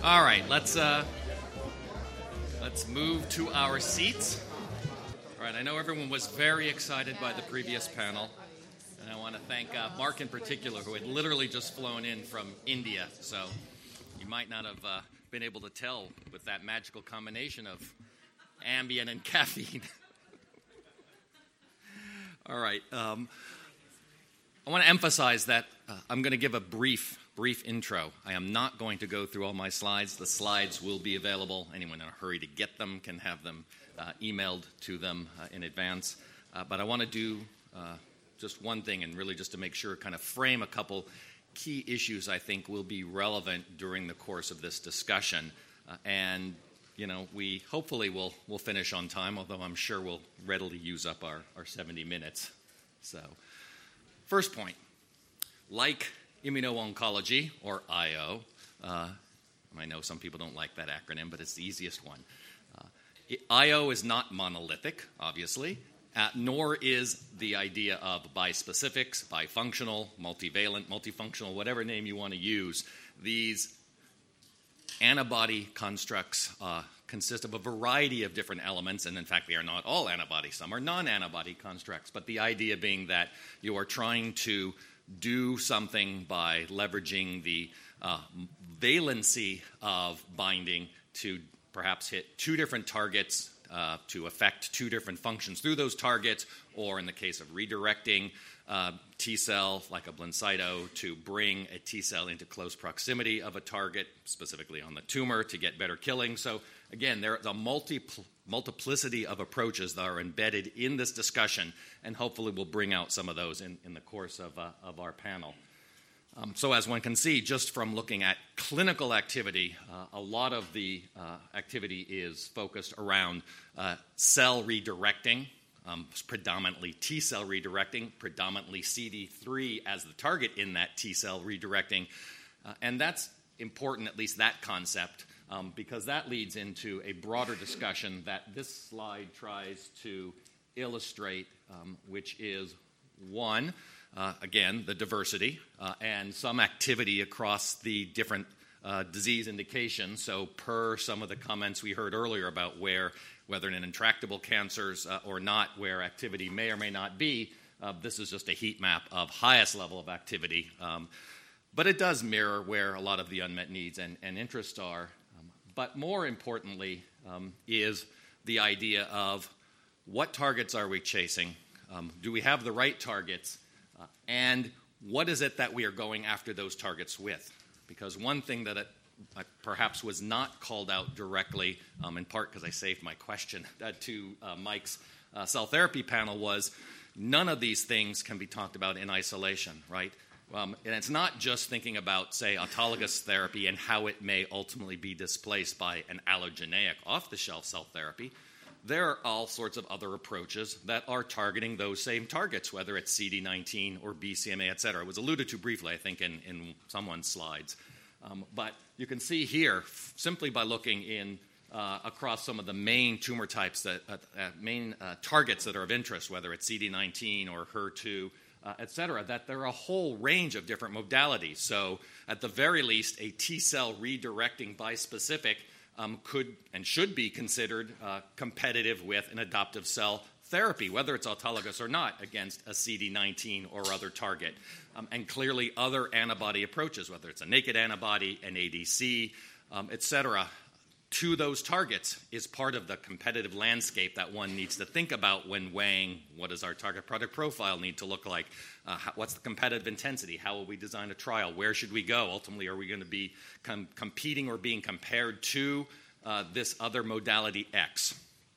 All right, let's move to our seats. All right, I know everyone was very excited by the previous panel, and I want to thank Mark in particular, who had literally just flown in from India. So you might not have been able to tell with that magical combination of Ambien and caffeine. All right, I want to emphasize that I'm going to give a brief intro. I am not going to go through all my slides. The slides will be available. Anyone in a hurry to get them can have them emailed to them in advance. But I want to do just one thing, and really just to make sure, kind of frame a couple key issues I think will be relevant during the course of this discussion. And, you know, we hopefully will finish on time, although I'm sure we'll readily use up our 70 minutes. So, first point, like immuno-oncology, or IO. I know some people don't like that acronym, but it's the easiest one. IO is not monolithic, obviously, nor is the idea of bispecifics, bifunctional, multivalent, multifunctional, whatever name you want to use. These antibody constructs consist of a variety of different elements, and in fact, they are not all antibodies. Some are non-antibody constructs, but the idea being that you are trying to do something by leveraging the valency of binding to perhaps hit two different targets to affect two different functions through those targets, or in the case of redirecting T cell, like a Blincyto, to bring a T cell into close proximity of a target, specifically on the tumor, to get better killing. So again, there's a multiplicity of approaches that are embedded in this discussion, and hopefully we'll bring out some of those in the course of our panel. So as one can see, just from looking at clinical activity, a lot of the activity is focused around cell redirecting, predominantly T cell redirecting, predominantly CD3 as the target in that T cell redirecting. And that's important, at least that concept, because that leads into a broader discussion that this slide tries to illustrate, which is one, again, the diversity and some activity across the different disease indications. So per some of the comments we heard earlier about whether in intractable cancers or not, where activity may or may not be, this is just a heat map of highest level of activity. But it does mirror where a lot of the unmet needs and interests are. But more importantly is the idea of what targets are we chasing? Do we have the right targets? And what is it that we are going after those targets with? Because one thing that perhaps was not called out directly, in part because I saved my question to Mike's cell therapy panel, was none of these things can be talked about in isolation, right? And it's not just thinking about, say, autologous therapy and how it may ultimately be displaced by an allogeneic off-the-shelf cell therapy. There are all sorts of other approaches that are targeting those same targets, whether it's CD19 or BCMA, et cetera. It was alluded to briefly, I think, in someone's slides. But you can see here, simply by looking in across some of the main tumor types, main targets that are of interest, whether it's CD19 or HER2, et cetera, that there are a whole range of different modalities. So at the very least, a T-cell redirecting bispecific could and should be considered competitive with an adoptive cell therapy, whether it's autologous or not, against a CD19 or other target. And clearly other antibody approaches, whether it's a naked antibody, an ADC, et cetera, to those targets is part of the competitive landscape that one needs to think about when weighing what does our target product profile need to look like, what's the competitive intensity, how will we design a trial, where should we go, ultimately are we going to be competing or being compared to this other modality X.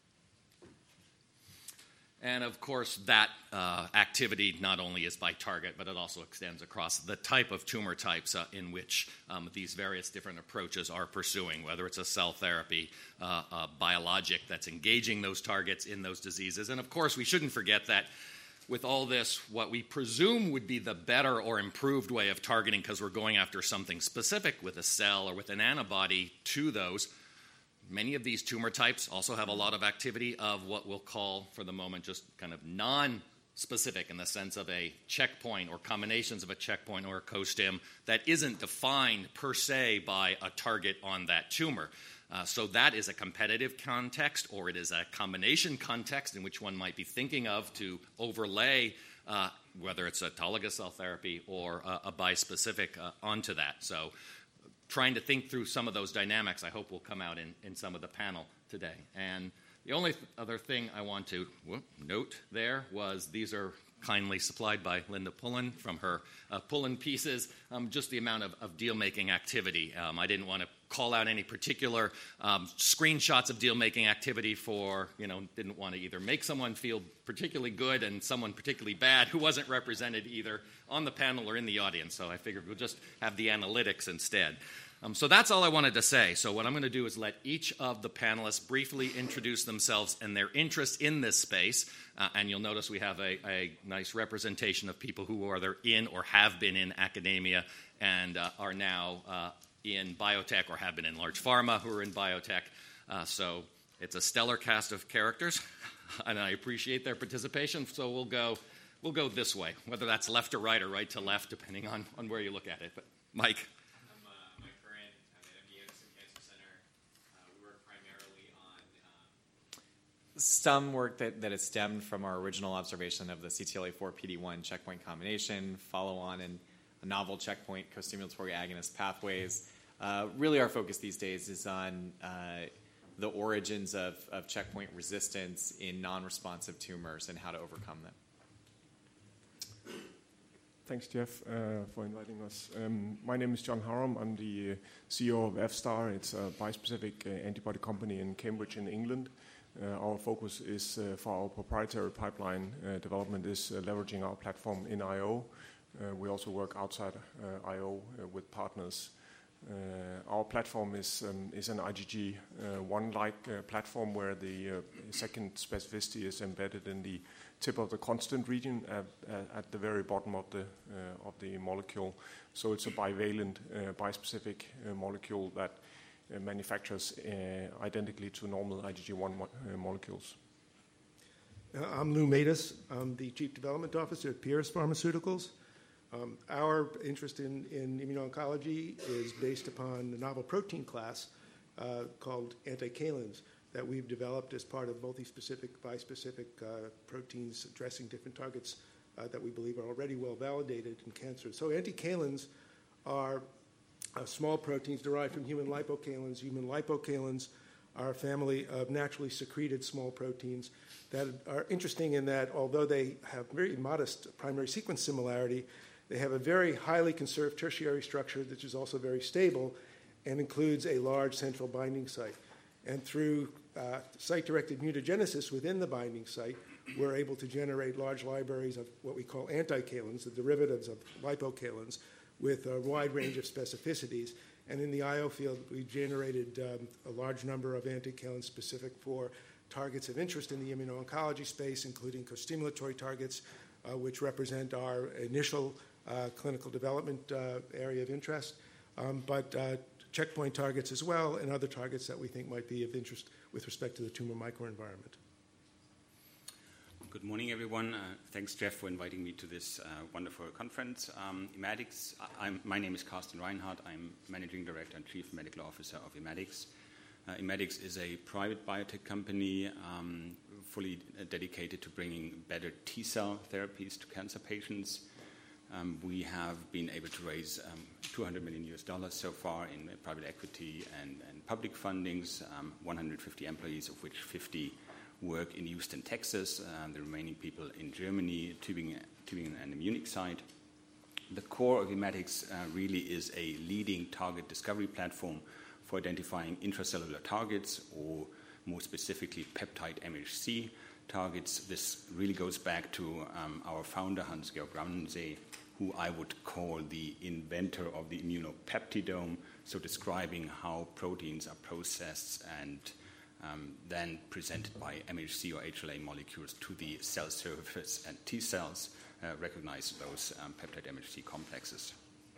And of course, that activity not only is by target, but it also extends across the type of tumor types in which these various different approaches are pursuing, whether it's a cell therapy, a biologic that's engaging those targets in those diseases. And of course, we shouldn't forget that with all this, what we presume would be the better or improved way of targeting, because we're going after something specific with a cell or with an antibody to those, many of these tumor types also have a lot of activity of what we'll call, for the moment, just kind of specific in the sense of a checkpoint or combinations of a checkpoint or a co-stim that isn't defined per se by a target on that tumor. So that is a competitive context, or it is a combination context in which one might be thinking of to overlay whether it's autologous cell therapy or a bispecific onto that. So trying to think through some of those dynamics, I hope will come out in some of the panel today. And the only other thing I want to note there was these are kindly supplied by Linda Pullen from her Pullen pieces, just the amount of deal-making activity. I didn't want to call out any particular screenshots of deal-making activity for, didn't want to either make someone feel particularly good and someone particularly bad who wasn't represented either on the panel or in the audience. So I figured we'll just have the analytics instead. So that's all I wanted to say. So what I'm going to do is let each of the panelists briefly introduce themselves and their interest in this space. And you'll notice we have a nice representation of people who are either in or have been in academia and are now in biotech or have been in large pharma who are in biotech. So it's a stellar cast of characters, and I appreciate their participation. So we'll go this way, whether that's left to right or right to left, depending on where you look at it. But Mike. Some work that has stemmed from our original observation of the CTLA-4 PD-1 checkpoint combination, follow-on and novel checkpoint co-stimulatory agonist pathways. Really our focus these days is on the origins of checkpoint resistance in non-responsive tumors and how to overcome them. Thanks, Jeff, for inviting us. My name is John Harum. I'm the CEO of F-Star. It's a bispecific antibody company in Cambridge in England. Our focus is for our proprietary pipeline development is leveraging our platform in I.O. We also work outside I.O. with partners. Our platform is an IgG1-like platform where the second specificity is embedded in the tip of the constant region at the very bottom of the molecule. So it's a bivalent bispecific molecule that manufactures identically to normal IgG1 molecules. I'm Lou Matus. I'm the Chief Development Officer at Pieris Pharmaceuticals. Our interest in immuno-oncology is based upon a novel protein class called anticalins that we've developed as part of multi-specific, bispecific proteins addressing different targets that we believe are already well validated in cancer. So anticalins are small proteins derived from human lipocalins. Human lipocalins are a family of naturally secreted small proteins that are interesting in that although they have very modest primary sequence similarity, they have a very highly conserved tertiary structure which is also very stable and includes a large central binding site. And through site-directed mutagenesis within the binding site, we're able to generate large libraries of what we call anticalins, the derivatives of lipocalins, with a wide range of specificities. And in the I.O. field, we've generated a large number of anticalins specific for targets of interest in the immuno-oncology space, including co-stimulatory targets, which represent our initial clinical development area of interest, but checkpoint targets as well, and other targets that we think might be of interest with respect to the tumor microenvironment. Good morning, everyone. Thanks, Jeff, for inviting me to this wonderful conference. Immatics, my name is Carsten Reinhardt. I'm Managing Director and Chief Medical Officer of Immatics. Immatics is a private biotech company fully dedicated to bringing better T-cell therapies to cancer patients. We have been able to raise $200 million so far in private equity and public fundings, 150 employees, of which 50 work in Houston, Texas, the remaining people in Germany, Tübingen and the Munich site. The core of Immatics really is a leading target discovery platform for identifying intracellular targets, or more specifically peptide MHC targets. This really goes back to our founder, Hans-Georg Ramsay, who I would call the inventor of the immunopeptidome, so describing how proteins are processed and then presented by MHC or HLA molecules to the cell surface, and T cells recognize those peptide MHC complexes.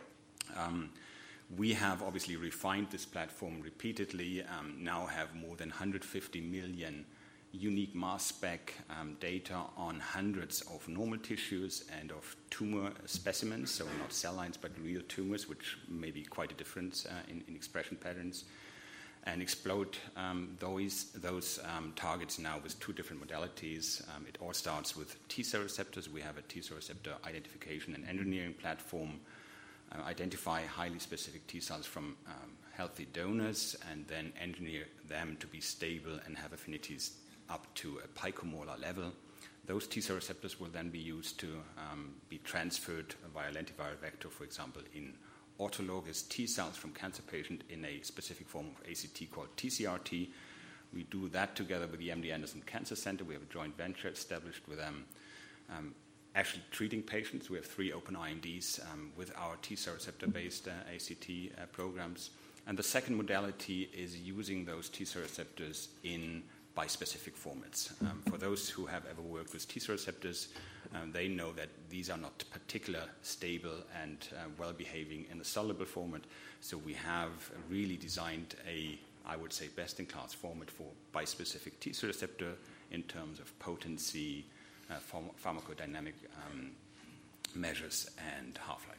We have obviously refined this platform repeatedly, now have more than 150 million unique mass spec data on hundreds of normal tissues and of tumor specimens, so not cell lines but real tumors, which may be quite a difference in expression patterns, and explode those targets now with two different modalities. It all starts with T-cell receptors. We have a T-cell receptor identification and engineering platform, identify highly specific T-cells from healthy donors, and then engineer them to be stable and have affinities up to a picomolar level. Those T-cell receptors will then be used to be transferred via lentiviral vector, for example, in autologous T-cells from cancer patient in a specific form of ACT called TCRT. We do that together with the MD Anderson Cancer Center. We have a joint venture established with them, actually treating patients. We have 3 open INDs with our T-cell receptor-based ACT programs. And the second modality is using those T-cell receptors in bispecific formats. For those who have ever worked with T-cell receptors, they know that these are not particularly stable and well-behaving in a soluble format. So we have really designed I would say, best-in-class format for bispecific T-cell receptor in terms of potency, pharmacodynamic measures, and half-life.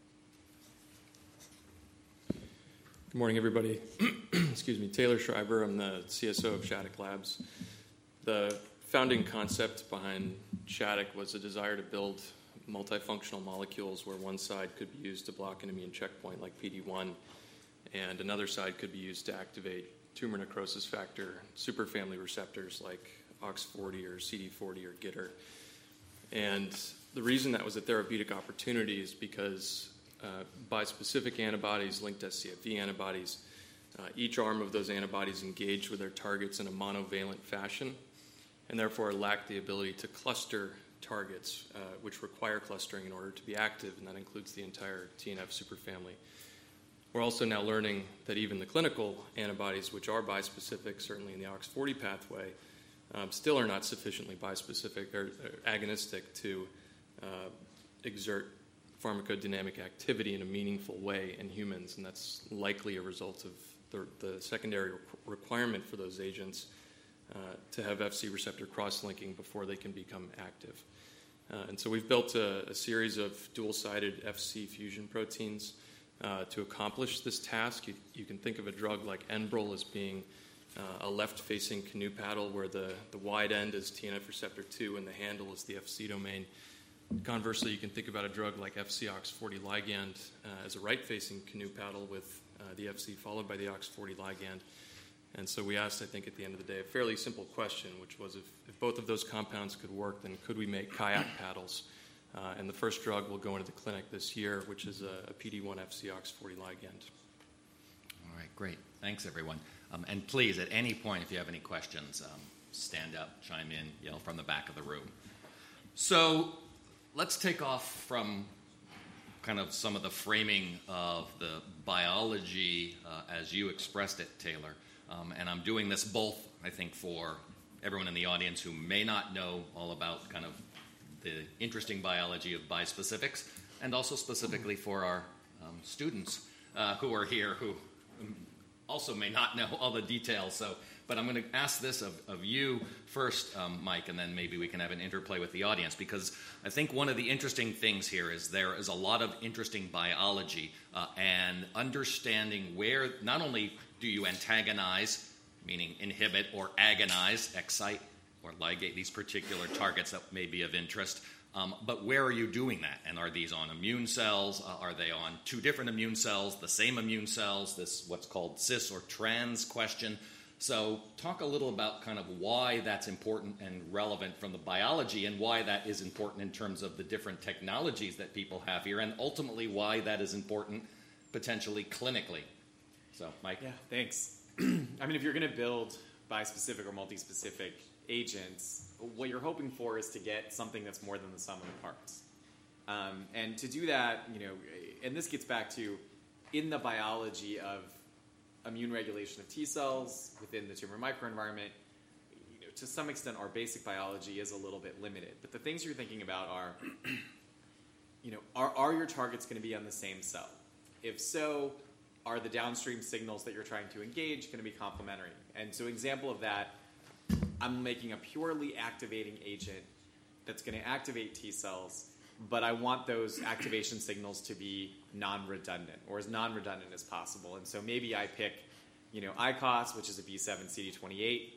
Good morning, everybody. Excuse me, Taylor Schreiber. I'm the CSO of Shattuck Labs. The founding concept behind Shattuck was a desire to build multifunctional molecules where one side could be used to block an immune checkpoint like PD-1, and another side could be used to activate tumor necrosis factor superfamily receptors like OX40 or CD40 or GITR. And the reason that was a therapeutic opportunity is because bispecific antibodies linked to scFv antibodies, each arm of those antibodies engage with their targets in a monovalent fashion and therefore lack the ability to cluster targets, which require clustering in order to be active, and that includes the entire TNF superfamily. We're also now learning that even the clinical antibodies, which are bispecific, certainly in the OX40 pathway, still are not sufficiently bispecific or agonistic to exert pharmacodynamic activity in a meaningful way in humans, and that's likely a result of the secondary requirement for those agents to have Fc receptor cross-linking before they can become active. And so we've built a series of dual-sided Fc fusion proteins to accomplish this task. You can think of a drug like Enbrel as being a left-facing canoe paddle where the wide end is TNF receptor 2 and the handle is the Fc domain. Conversely, you can think about a drug like FcOX40 ligand as a right-facing canoe paddle with the Fc followed by the OX40 ligand. And so we asked, I think, at the end of the day, a fairly simple question, which was if both of those compounds could work, then could we make kayak paddles? And the first drug will go into the clinic this year, which is a PD-1 FcOX40 ligand. All right, great. Thanks, everyone. And please, at any point, if you have any questions, stand up, chime in, yell from the back of the room. So let's take off from kind of some of the framing of the biology as you expressed it, Taylor. And I'm doing this both, I think, for everyone in the audience who may not know all about kind of the interesting biology of bispecifics, and also specifically for our students who are here who also may not know all the details. But I'm going to ask this of you first, Mike, and then maybe we can have an interplay with the audience, because I think one of the interesting things here is there is a lot of interesting biology and understanding where not only do you antagonize, meaning inhibit, or agonize, excite, or ligate these particular targets that may be of interest, but where are you doing that? And are these on immune cells? Are they on two different immune cells, the same immune cells, this what's called cis or trans question? So talk a little about kind of why that's important and relevant from the biology, and why that is important in terms of the different technologies that people have here, and ultimately why that is important potentially clinically. So, Mike? Yeah, thanks. I mean, if you're going to build bispecific or multispecific agents, what you're hoping for is to get something that's more than the sum of the parts. And to do that, and this gets back to in the biology of immune regulation of T cells within the tumor microenvironment, to some extent our basic biology is a little bit limited. But the things you're thinking about are, are your targets going to be on the same cell? If so, are the downstream signals that you're trying to engage going to be complementary? And so example of that, I'm making a purely activating agent that's going to activate T cells, but I want those activation signals to be non-redundant, or as non-redundant as possible. And so maybe I pick, ICOS, which is a B7-CD28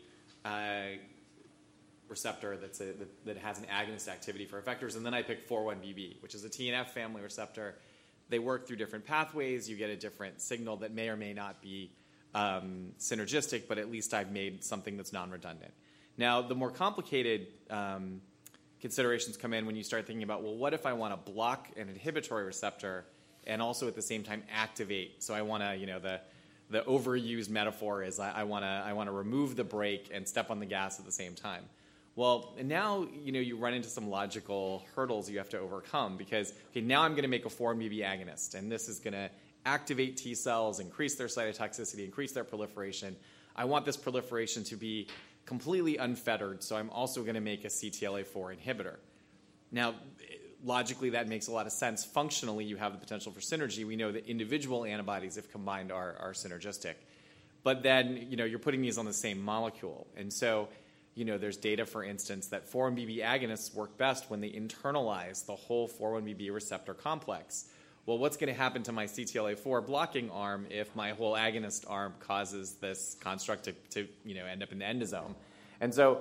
receptor that has an agonist activity for effectors, and then I pick 4-1BB, which is a TNF family receptor. They work through different pathways. You get a different signal that may or may not be synergistic, but at least I've made something that's non-redundant. Now, the more complicated considerations come in when you start thinking about, well, what if I want to block an inhibitory receptor and also at the same time activate? So I want to, the overused metaphor is I want to remove the brake and step on the gas at the same time. Well, and now you run into some logical hurdles you have to overcome, because now I'm going to make a 4-1BB agonist, and this is going to activate T cells, increase their cytotoxicity, increase their proliferation. I want this proliferation to be completely unfettered, so I'm also going to make a CTLA-4 inhibitor. Now, logically, that makes a lot of sense. Functionally, you have the potential for synergy. We know that individual antibodies, if combined, are synergistic. But then, you're putting these on the same molecule. And so, there's data, for instance, that 4-1BB agonists work best when they internalize the whole 4-1BB receptor complex. Well, what's going to happen to my CTLA-4 blocking arm if my whole agonist arm causes this construct to end up in the endosome? And so,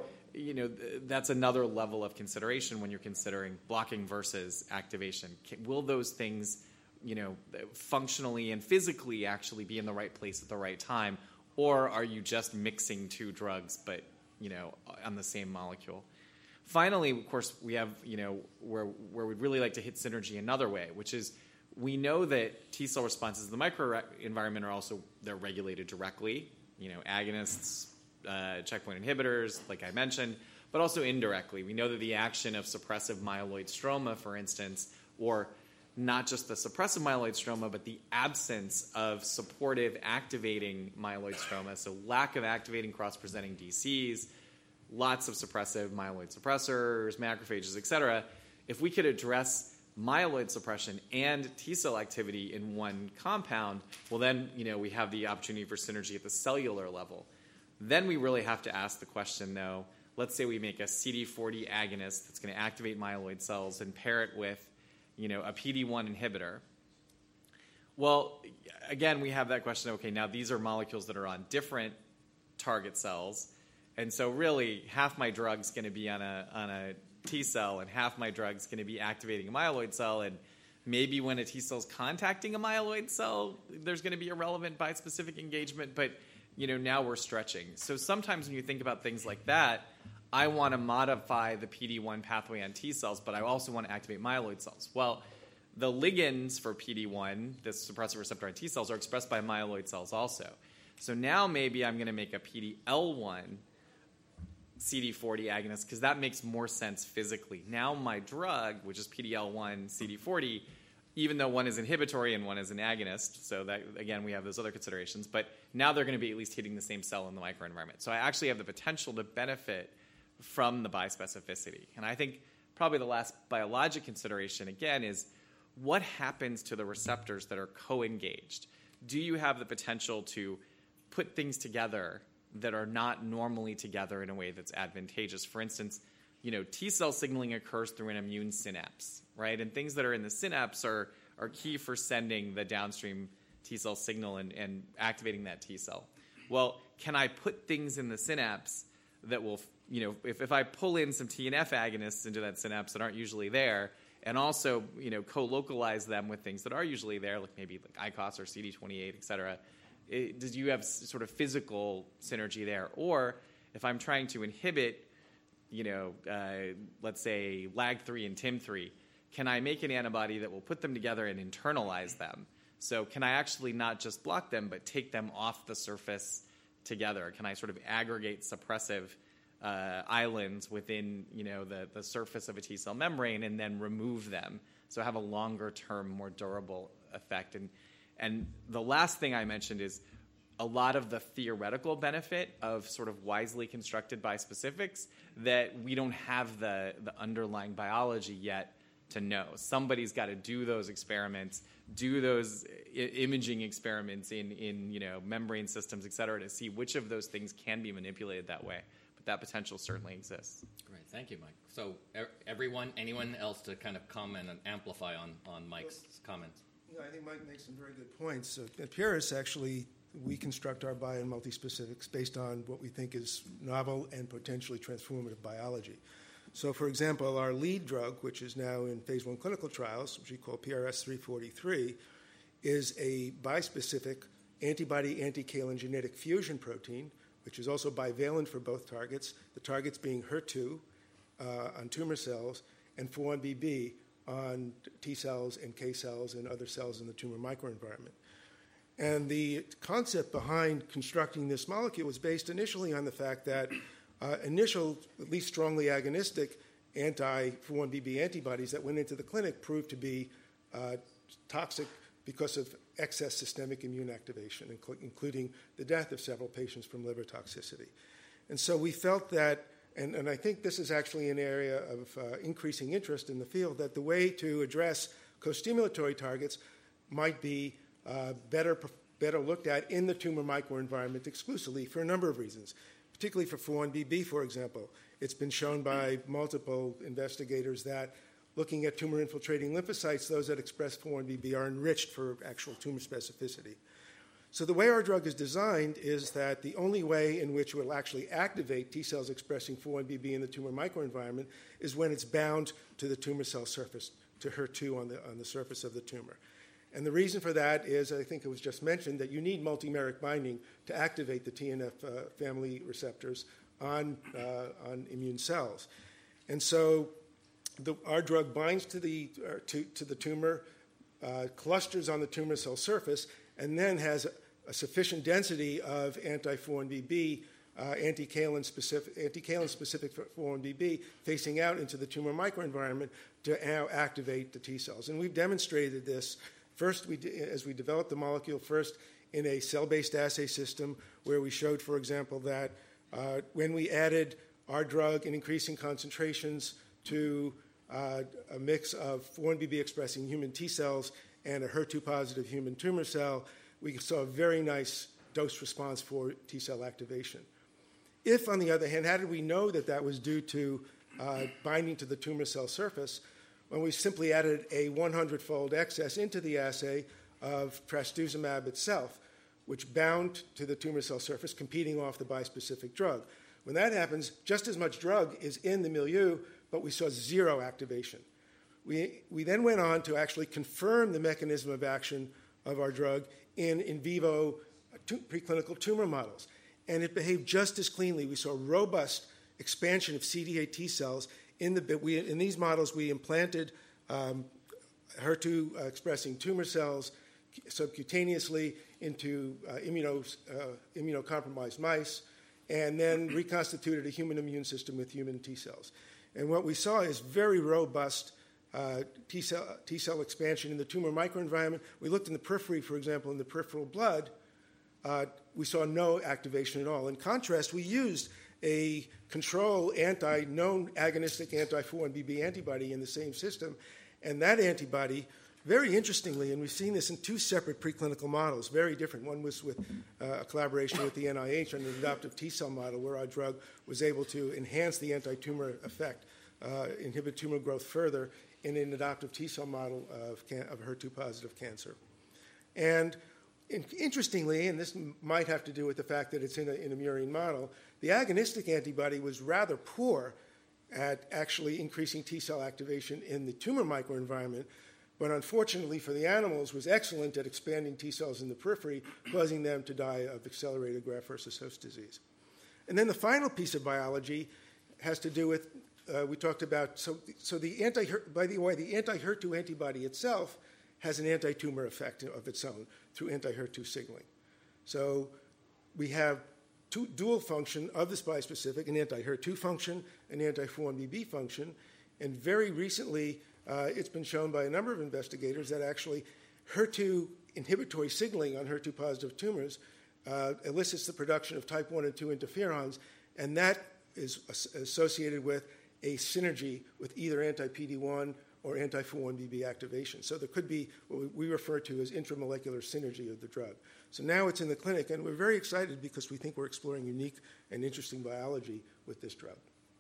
that's another level of consideration when you're considering blocking versus activation. Will those things, functionally and physically actually be in the right place at the right time, or are you just mixing two drugs but, on the same molecule? Finally, of course, we have, where we'd really like to hit synergy another way, which is we know that T cell responses in the microenvironment are also, they're regulated directly, agonists, checkpoint inhibitors, like I mentioned, but also indirectly. We know that the action of suppressive myeloid stroma, for instance, or not just the suppressive myeloid stroma, but the absence of supportive activating myeloid stroma, so lack of activating cross-presenting DCs, lots of suppressive myeloid suppressors, macrophages, et cetera. If we could address myeloid suppression and T cell activity in one compound, well then, we have the opportunity for synergy at the cellular level. Then we really have to ask the question, though, let's say we make a CD40 agonist that's going to activate myeloid cells and pair it with, a PD-1 inhibitor. Well, again, we have that question, okay, now these are molecules that are on different target cells, and so really half my drug's going to be on a T cell, and half my drug's going to be activating a myeloid cell, and maybe when a T cell's contacting a myeloid cell, there's going to be a relevant bispecific engagement, but now we're stretching. So sometimes when you think about things like that, I want to modify the PD-1 pathway on T cells, but I also want to activate myeloid cells. Well, the ligands for PD-1, this suppressive receptor on T cells, are expressed by myeloid cells also. So now maybe I'm going to make a PD-L1 CD40 agonist, because that makes more sense physically. Now my drug, which is PD-L1 CD40, even though one is inhibitory and one is an agonist, so that, again, we have those other considerations, but now they're going to be at least hitting the same cell in the microenvironment. So I actually have the potential to benefit from the bispecificity. And I think probably the last biologic consideration, again, is what happens to the receptors that are co-engaged? Do you have the potential to put things together that are not normally together in a way that's advantageous? For instance, T cell signaling occurs through an immune synapse, right? And things that are in the synapse are key for sending the downstream T cell signal and activating that T cell. Well, can I put things in the synapse that will, if I pull in some TNF agonists into that synapse that aren't usually there, and also, co-localize them with things that are usually there, like maybe like ICOS or CD28, et cetera, do you have sort of physical synergy there? Or if I'm trying to inhibit, let's say LAG3 and TIM3, can I make an antibody that will put them together and internalize them? So can I actually not just block them, but take them off the surface together? Can I sort of aggregate suppressive islands within, the surface of a T cell membrane and then remove them? So have a longer term, more durable effect. And the last thing I mentioned is a lot of the theoretical benefit of sort of wisely constructed bispecifics that we don't have the underlying biology yet to know. Somebody's got to do those experiments, do those imaging experiments in membrane systems, et cetera, to see which of those things can be manipulated that way. But that potential certainly exists. Great, thank you, Mike. So anyone else to kind of comment and amplify on Mike's comments? I think Mike makes some very good points. At Pieris, actually, we construct our bio and multispecifics based on what we think is novel and potentially transformative biology. So, for example, our lead drug, which is now in phase 1 clinical trials, which we call PRS-343, is a bispecific antibody-anti-kalin genetic fusion protein, which is also bivalent for both targets, the targets being HER2 on tumor cells and 4-1BB on T cells and K cells and other cells in the tumor microenvironment. And the concept behind constructing this molecule was based initially on the fact that initial, at least strongly agonistic anti-4-1BB antibodies that went into the clinic proved to be toxic because of excess systemic immune activation, including the death of several patients from liver toxicity. And so we felt that, and I think this is actually an area of increasing interest in the field, that the way to address co-stimulatory targets might be better looked at in the tumor microenvironment exclusively for a number of reasons, particularly for 4-1BB, for example. It's been shown by multiple investigators that looking at tumor-infiltrating lymphocytes, those that express 4-1BB are enriched for actual tumor specificity. So the way our drug is designed is that the only way in which it will actually activate T cells expressing 4-1BB in the tumor microenvironment is when it's bound to the tumor cell surface, to HER2 on the surface of the tumor. And the reason for that is, I think it was just mentioned, that you need multimeric binding to activate the TNF family receptors on immune cells. And so our drug binds to the tumor, clusters on the tumor cell surface, and then has a sufficient density of anti-4-1BB, anti-kalin specific for 4-1BB, facing out into the tumor microenvironment to now activate the T cells. And we've demonstrated this first, as we developed the molecule, first in a cell-based assay system where we showed, for example, that when we added our drug in increasing concentrations to a mix of 4-1BB expressing human T cells and a HER2-positive human tumor cell, we saw a very nice dose response for T cell activation. If, on the other hand, how did we know that that was due to binding to the tumor cell surface? When we simply added a 100-fold excess into the assay of trastuzumab itself, which bound to the tumor cell surface, competing off the bispecific drug. When that happens, just as much drug is in the milieu, but we saw zero activation. We then went on to actually confirm the mechanism of action of our drug in vivo preclinical tumor models. And it behaved just as cleanly. We saw robust expansion of CD8 T cells. In these models, we implanted HER2-expressing tumor cells subcutaneously into immunocompromised mice, and then reconstituted a human immune system with human T cells. And what we saw is very robust T cell expansion in the tumor microenvironment. We looked in the periphery, for example, in the peripheral blood. We saw no activation at all. In contrast, we used a control known agonistic anti-4-1BB antibody in the same system, and that antibody, very interestingly, and we've seen this in two separate preclinical models, very different. One was with a collaboration with the NIH on an adaptive T cell model where our drug was able to enhance the anti-tumor effect, inhibit tumor growth further in an adaptive T cell model of HER2-positive cancer. And interestingly, and this might have to do with the fact that it's in a murine model, the agonistic antibody was rather poor at actually increasing T cell activation in the tumor microenvironment, but unfortunately for the animals was excellent at expanding T cells in the periphery, causing them to die of accelerated graft-versus-host disease. And then the final piece of biology has to do with, we talked about, by the way, the anti-HER2 antibody itself has an anti-tumor effect of its own through anti-HER2 signaling. So we have dual function of this bispecific, an anti-HER2 function, an anti-4-1BB function, and very recently it's been shown by a number of investigators that actually HER2 inhibitory signaling on HER2-positive tumors elicits the production of type 1 and 2 interferons, and that is associated with a synergy with either anti-PD-1 or anti-4-1BB activation. So there could be what we refer to as intramolecular synergy of the drug. So now it's in the clinic, and we're very excited because we think we're exploring unique and interesting biology with this drug.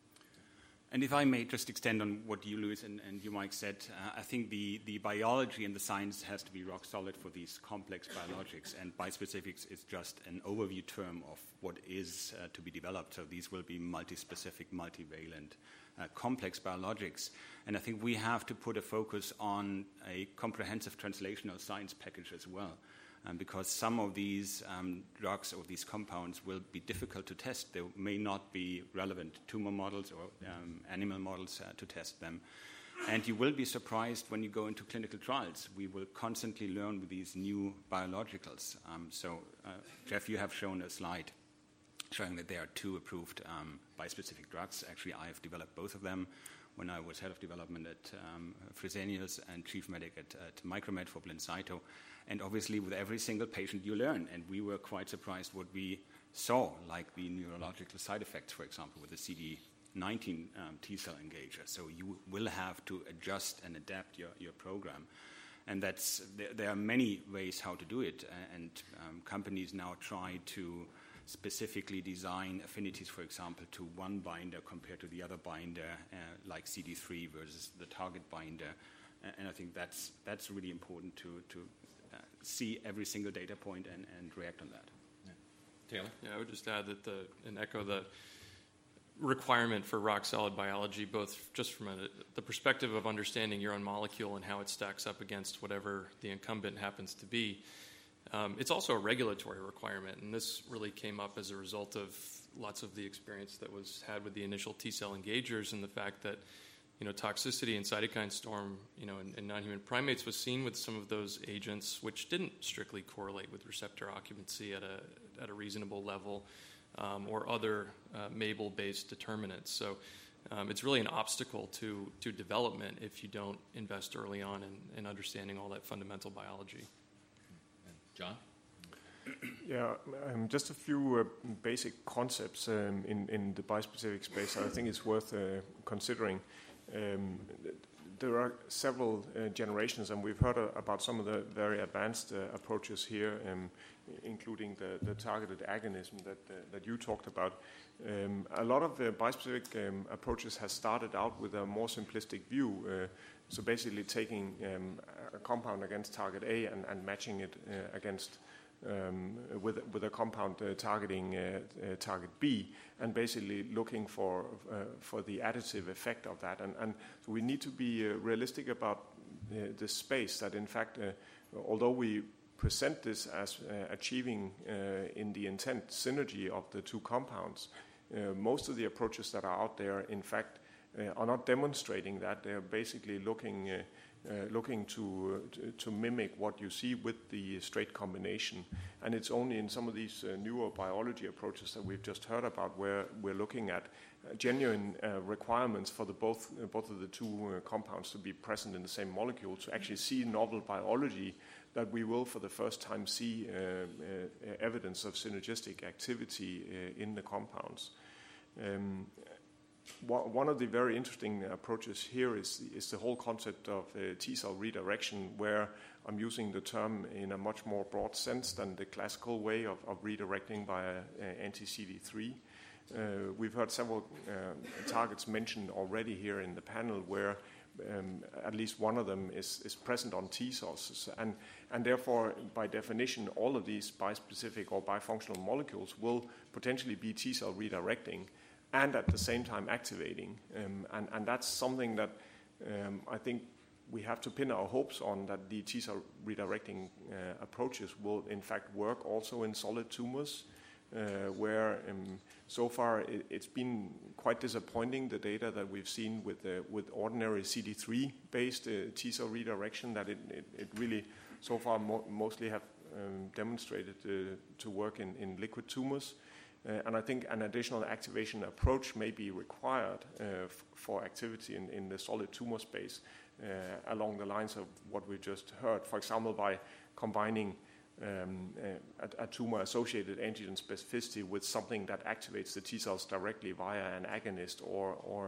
And if I may just extend on what you, Louis, and you, Mike, said, I think the biology and the science has to be rock solid for these complex biologics, and bispecifics is just an overview term of what is to be developed. So these will be multi-specific, multivalent, complex biologics. And I think we have to put a focus on a comprehensive translational science package as well. Because some of these drugs or these compounds will be difficult to test. They may not be relevant tumor models or animal models to test them. And you will be surprised when you go into clinical trials. We will constantly learn with these new biologicals. Jeff, you have shown a slide showing that there are 2 approved bispecific drugs. Actually, I have developed both of them when I was head of development at Fresenius and chief medic at Micromed for Blincyto. And obviously, with every single patient, you learn. And we were quite surprised what we saw, like the neurological side effects, for example, with the CD19 T-cell engager. So you will have to adjust and adapt your program. And there are many ways how to do it. And companies now try to specifically design affinities, for example, to one binder compared to the other binder, like CD3 versus the target binder. And I think that's really important to see every single data point and react on that. Taylor? Yeah, I would just add that and echo the requirement for rock-solid biology, both just from the perspective of understanding your own molecule and how it stacks up against whatever the incumbent happens to be. It's also a regulatory requirement, and this really came up as a result of lots of the experience that was had with the initial T-cell engagers and the fact that toxicity and cytokine storm, in non-human primates was seen with some of those agents, which didn't strictly correlate with receptor occupancy at a reasonable level, or other MABEL-based determinants. So it's really an obstacle to development if you don't invest early on in understanding all that fundamental biology. John? Yeah, just a few basic concepts in the bispecific space I think it's worth considering. There are several generations, and we've heard about some of the very advanced approaches here, including the targeted agonism that you talked about. A lot of the bispecific approaches has started out with a more simplistic view, so basically taking a compound against target A and matching it against with a compound targeting target B, and basically looking for the additive effect of that. And so we need to be realistic about the space that, in fact, although we present this as achieving in the intent synergy of the 2 compounds, most of the approaches that are out there, in fact, are not demonstrating that. They're basically looking to mimic what you see with the straight combination. And it's only in some of these newer biology approaches that we've just heard about where we're looking at genuine requirements for both of the 2 compounds to be present in the same molecule, to actually see novel biology, that we will for the first time see evidence of synergistic activity in the compounds. One of the very interesting approaches here is the whole concept of T-cell redirection, where I'm using the term in a much more broad sense than the classical way of redirecting by anti-CD3. We've heard several targets mentioned already here in the panel where at least one of them is present on T cells. And therefore, by definition, all of these bispecific or bifunctional molecules will potentially be T-cell redirecting and at the same time activating. And that's something that I think we have to pin our hopes on, that the T-cell redirecting approaches will in fact work also in solid tumors, where so far it's been quite disappointing, the data that we've seen with ordinary CD3-based T-cell redirection, that it really so far mostly have demonstrated to work in liquid tumors. And I think an additional activation approach may be required for activity in the solid tumor space, along the lines of what we just heard. For example, by combining a tumor-associated antigen specificity with something that activates the T cells directly via an agonist or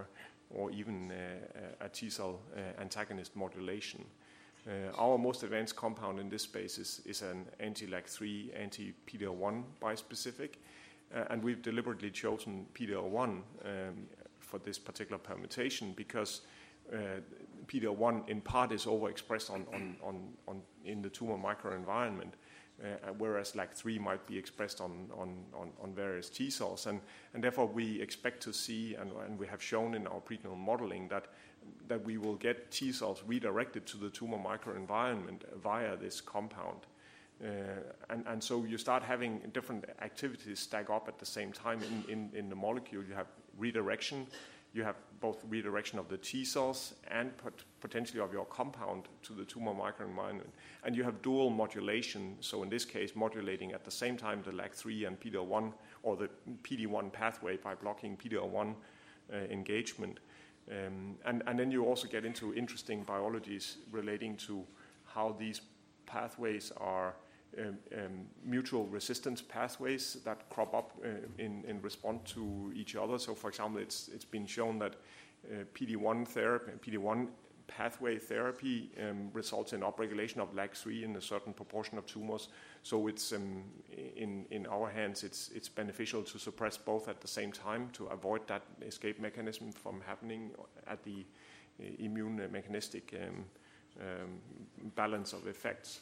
or even a T-cell antagonist modulation. Our most advanced compound in this space is an anti-LAG3, anti-PD-L1 bispecific, and we've deliberately chosen PD-L1 for this particular permutation because PD-L1 in part is overexpressed in the tumor microenvironment, whereas LAG3 might be expressed on various T cells, and therefore we expect to see, and we have shown in our preclinical modeling that we will get T cells redirected to the tumor microenvironment via this compound. And so you start having different activities stack up at the same time in the molecule. You have redirection, you have both redirection of the T cells and potentially of your compound to the tumor microenvironment. And you have dual modulation, so in this case modulating at the same time the LAG3 and PD-L1 or the PD-1 pathway by blocking PD-L1 engagement. And then you also get into interesting biologies relating to how these pathways are mutual resistance pathways that crop up in response to each other. So, for example, it's been shown that PD-1 therapy, PD-1 pathway therapy results in upregulation of LAG3 in a certain proportion of tumors. So it's in our hands, it's beneficial to suppress both at the same time to avoid that escape mechanism from happening at the immune mechanistic balance of effects.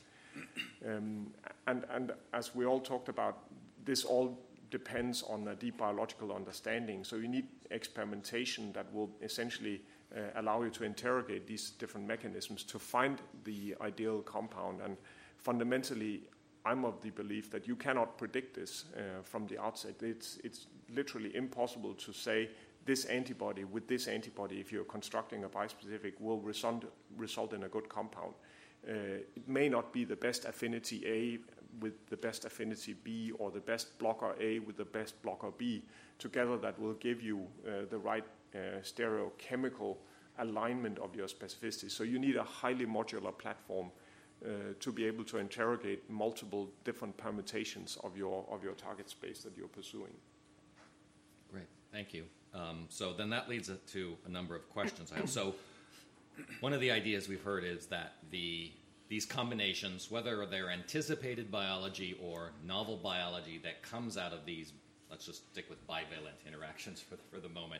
And as we all talked about, this all depends on a deep biological understanding. So you need experimentation that will essentially allow you to interrogate these different mechanisms to find the ideal compound. And fundamentally, I'm of the belief that you cannot predict this from the outset. It's literally impossible to say this antibody with this antibody, if you're constructing a bispecific, will result in a good compound. It may not be the best affinity A with the best affinity B, or the best blocker A with the best blocker B. Together that will give you the right stereochemical alignment of your specificity. So you need a highly modular platform to be able to interrogate multiple different permutations of your target space that you're pursuing. Great, thank you. So then that leads to a number of questions I have. So one of the ideas we've heard is that these combinations, whether they're anticipated biology or novel biology that comes out of these, let's just stick with bivalent interactions for the moment,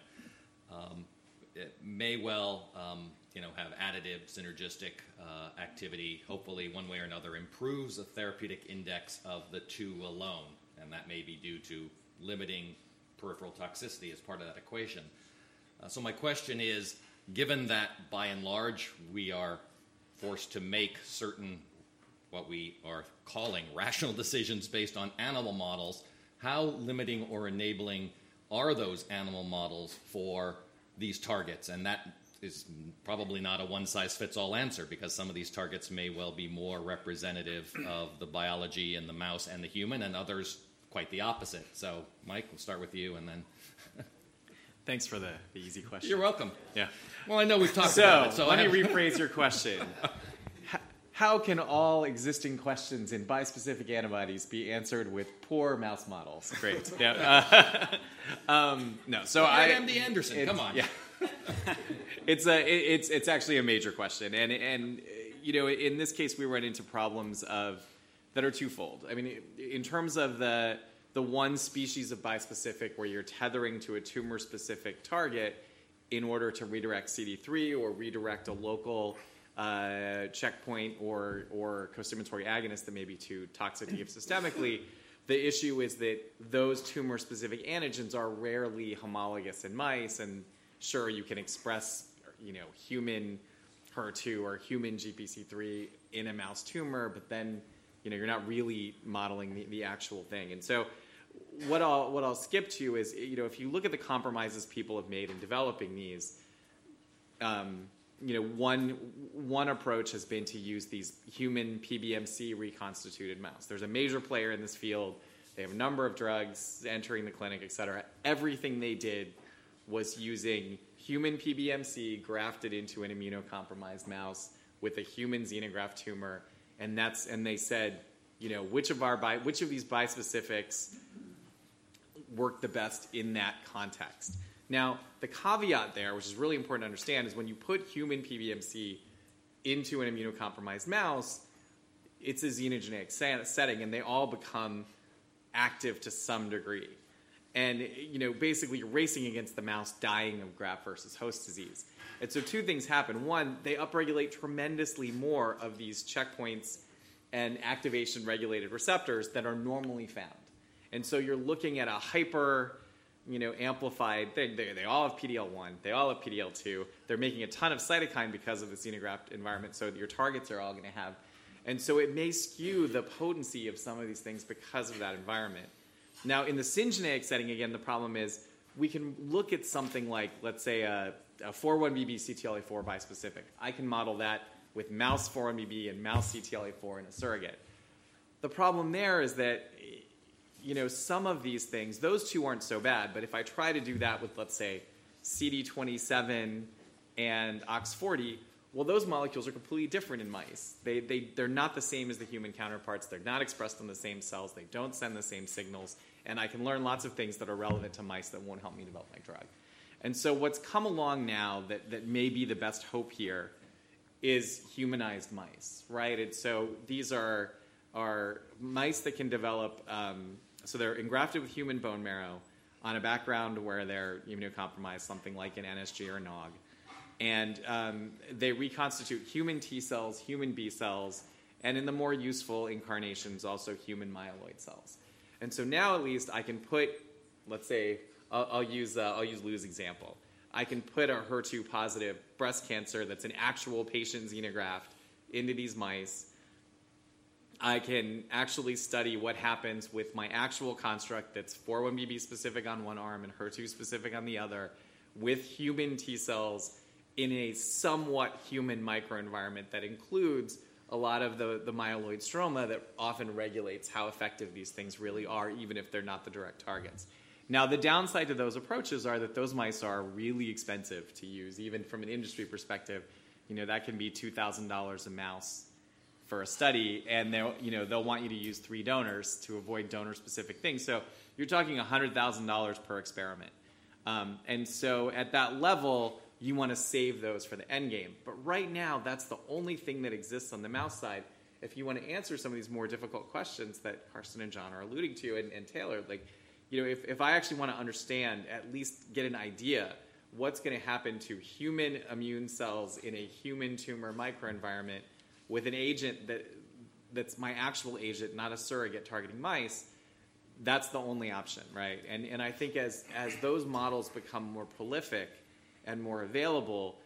it may well have additive, synergistic activity. Hopefully, one way or another, improves the therapeutic index of the two alone, and that may be due to limiting peripheral toxicity as part of that equation. So my question is, given that by and large we are forced to make certain what we are calling rational decisions based on animal models, how limiting or enabling are those animal models for these targets? And that is probably not a one-size-fits-all answer, because some of these targets may well be more representative of the biology in the mouse and the human, and others quite the opposite. So, Mike, we'll start with you, and then... Thanks for the easy question. You're welcome. Yeah. Well, I know we've talked about it. So let me rephrase your question. How can all existing questions in bispecific antibodies be answered with poor mouse models? Great. Yeah. No. So MD Anderson. Come on. Yeah. It's actually a major question, and in this case we run into problems that are twofold. I mean, in terms of the one species of bispecific where you're tethering to a tumor-specific target in order to redirect CD3 or redirect a local checkpoint or costimulatory agonist that may be too toxic to give systemically, the issue is that those tumor-specific antigens are rarely homologous in mice, and sure, you can express human HER2 or human GPC3 in a mouse tumor, but then you're not really modeling the actual thing. And so what I'll skip to is, if you look at the compromises people have made in developing these, one approach has been to use these human PBMC reconstituted mouse. There's a major player in this field. They have a number of drugs entering the clinic, et cetera. Everything they did was using human PBMC grafted into an immunocompromised mouse with a human xenograft tumor, and they said, which of these bispecifics work the best in that context. Now, the caveat there, which is really important to understand, is when you put human PBMC into an immunocompromised mouse, it's a xenogenic setting, and they all become active to some degree. And, basically you're racing against the mouse dying of graft versus host disease. And so two things happen. One, they upregulate tremendously more of these checkpoints and activation-regulated receptors that are normally found. And so you're looking at a hyper, amplified thing. They all have PD-L1. They all have PD-L2. They're making a ton of cytokine because of the xenograft environment, so your targets are all going to have. And so it may skew the potency of some of these things because of that environment. Now, in the syngeneic setting, again, the problem is we can look at something like, let's say, a 4-1BB CTLA-4 bispecific. I can model that with mouse 4-1BB and mouse CTLA-4 in a surrogate. The problem there is that, some of these things, those two aren't so bad, but if I try to do that with, let's say, CD27 and OX40, well, those molecules are completely different in mice. They're not the same as the human counterparts. They're not expressed on the same cells. They don't send the same signals. And I can learn lots of things that are relevant to mice that won't help me develop my drug. And so what's come along now that may be the best hope here is humanized mice, right? And so these are mice that can develop, so they're engrafted with human bone marrow on a background where they're immunocompromised, something like an NSG or NOG. And they reconstitute human T cells, human B cells, and in the more useful incarnations, also human myeloid cells. And so now at least I can put, let's say, I'll use Lou's example. I can put a HER2 positive breast cancer that's an actual patient xenograft into these mice. I can actually study what happens with my actual construct that's 4-1BB specific on one arm and HER2 specific on the other with human T cells in a somewhat human microenvironment that includes a lot of the myeloid stroma that often regulates how effective these things really are, even if they're not the direct targets. Now, the downside to those approaches are that those mice are really expensive to use, even from an industry perspective. That can be $2,000 a mouse for a study, and they'll want you to use 3 donors to avoid donor-specific things. So you're talking $100,000 per experiment. And so at that level, you want to save those for the end game. But right now, that's the only thing that exists on the mouse side. If you want to answer some of these more difficult questions that Karsten and John are alluding to, and Taylor, if I actually want to understand, at least get an idea what's going to happen to human immune cells in a human tumor microenvironment with an agent that's my actual agent, not a surrogate targeting mice, that's the only option, right? And I think as those models become more prolific and more available,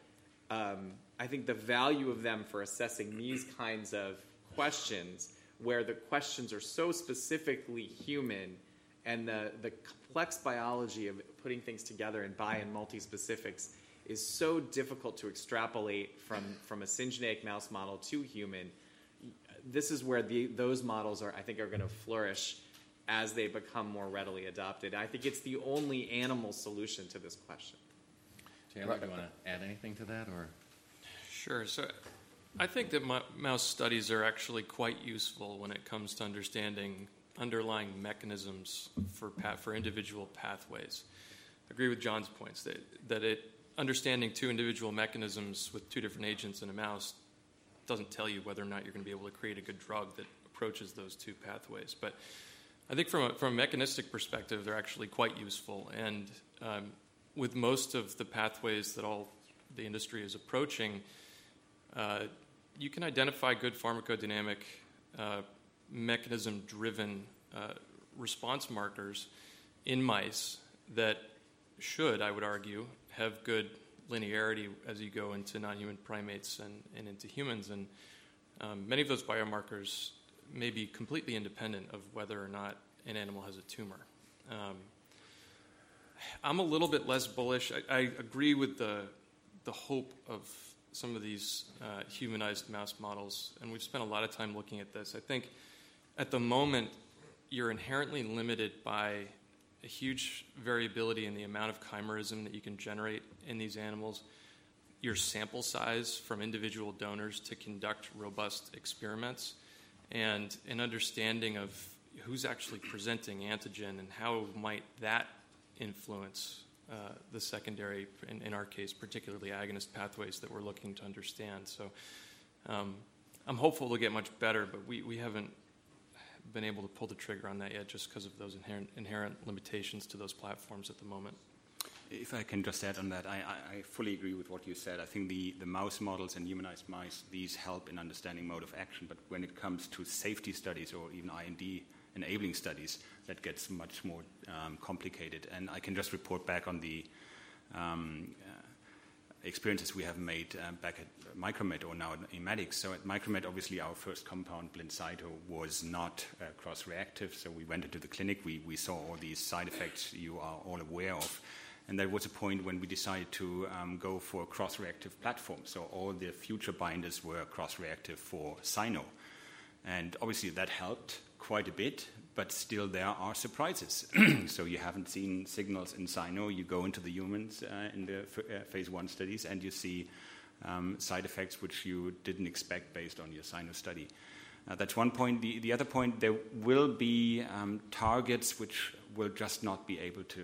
I think the value of them for assessing these kinds of questions, where the questions are so specifically human and the complex biology of putting things together in bi and multi-specifics is so difficult to extrapolate from a syngeneic mouse model to human. This is where those models are going to flourish as they become more readily adopted. I think it's the only animal solution to this question. Taylor, do you want to add anything to that, or? Sure. So I think that mouse studies are actually quite useful when it comes to understanding underlying mechanisms for individual pathways. I agree with John's points that understanding 2 individual mechanisms with 2 different agents in a mouse doesn't tell you whether or not you're going to be able to create a good drug that approaches those 2 pathways. But I think from a mechanistic perspective, they're actually quite useful. And with most of the pathways that all the industry is approaching, you can identify good pharmacodynamic mechanism-driven response markers in mice that should, I would argue, have good linearity as you go into non-human primates and into humans. And many of those biomarkers may be completely independent of whether or not an animal has a tumor. I'm a little bit less bullish. I agree with the hope of some of these humanized mouse models, and we've spent a lot of time looking at this. I think at the moment, you're inherently limited by a huge variability in the amount of chimerism that you can generate in these animals, your sample size from individual donors to conduct robust experiments, and an understanding of who's actually presenting antigen and how might that influence the secondary, in our case, particularly agonist pathways that we're looking to understand. So I'm hopeful they'll get much better, but we haven't been able to pull the trigger on that yet just because of those inherent limitations to those platforms at the moment. If I can just add on that, I fully agree with what you said. I think the mouse models and humanized mice, these help in understanding mode of action, but when it comes to safety studies or even IND-enabling studies, that gets much more complicated. And I can just report back on the experiences we have made back at Micromet or now at Immatics. So at Micromet, obviously our first compound, Blincyto, was not cross-reactive. So we went into the clinic, we saw all these side effects you are all aware of. And there was a point when we decided to go for a cross-reactive platform. So all the future binders were cross-reactive for cyno. And obviously that helped quite a bit, but still there are surprises. So you haven't seen signals in cyno. You go into the humans in the phase 1 studies and you see side effects which you didn't expect based on your cyno study. That's one point. The other point, there will be targets which will just not be able to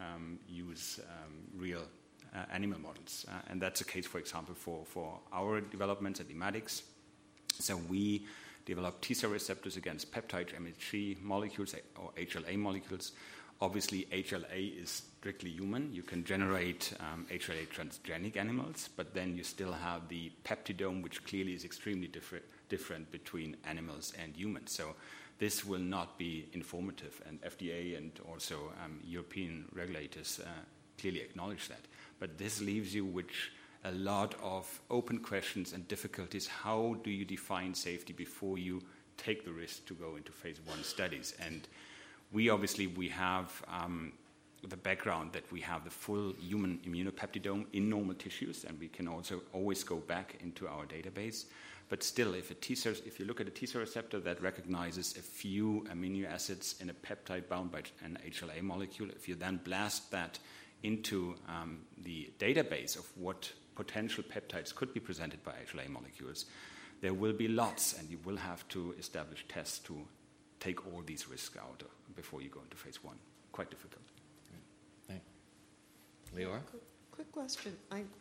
use real animal models. And that's the case, for example, for our developments at Immatics. So we develop T-cell receptors against peptide MHC molecules or HLA molecules. Obviously, HLA is strictly human. You can generate HLA transgenic animals, but then you still have the peptidome, which clearly is extremely different between animals and humans. So this will not be informative, and FDA and also European regulators clearly acknowledge that. But this leaves you with a lot of open questions and difficulties. How do you define safety before you take the risk to go into phase 1 studies? And we have the background that we have the full human immunopeptidome in normal tissues, and we can also always go back into our database. But still, if you look at a T-cell receptor that recognizes a few amino acids in a peptide bound by an HLA molecule, if you then blast that into the database of what potential peptides could be presented by HLA molecules, there will be lots, and you will have to establish tests to take all these risks out before you go into phase 1. Quite difficult. Thanks. Leora? Quick question.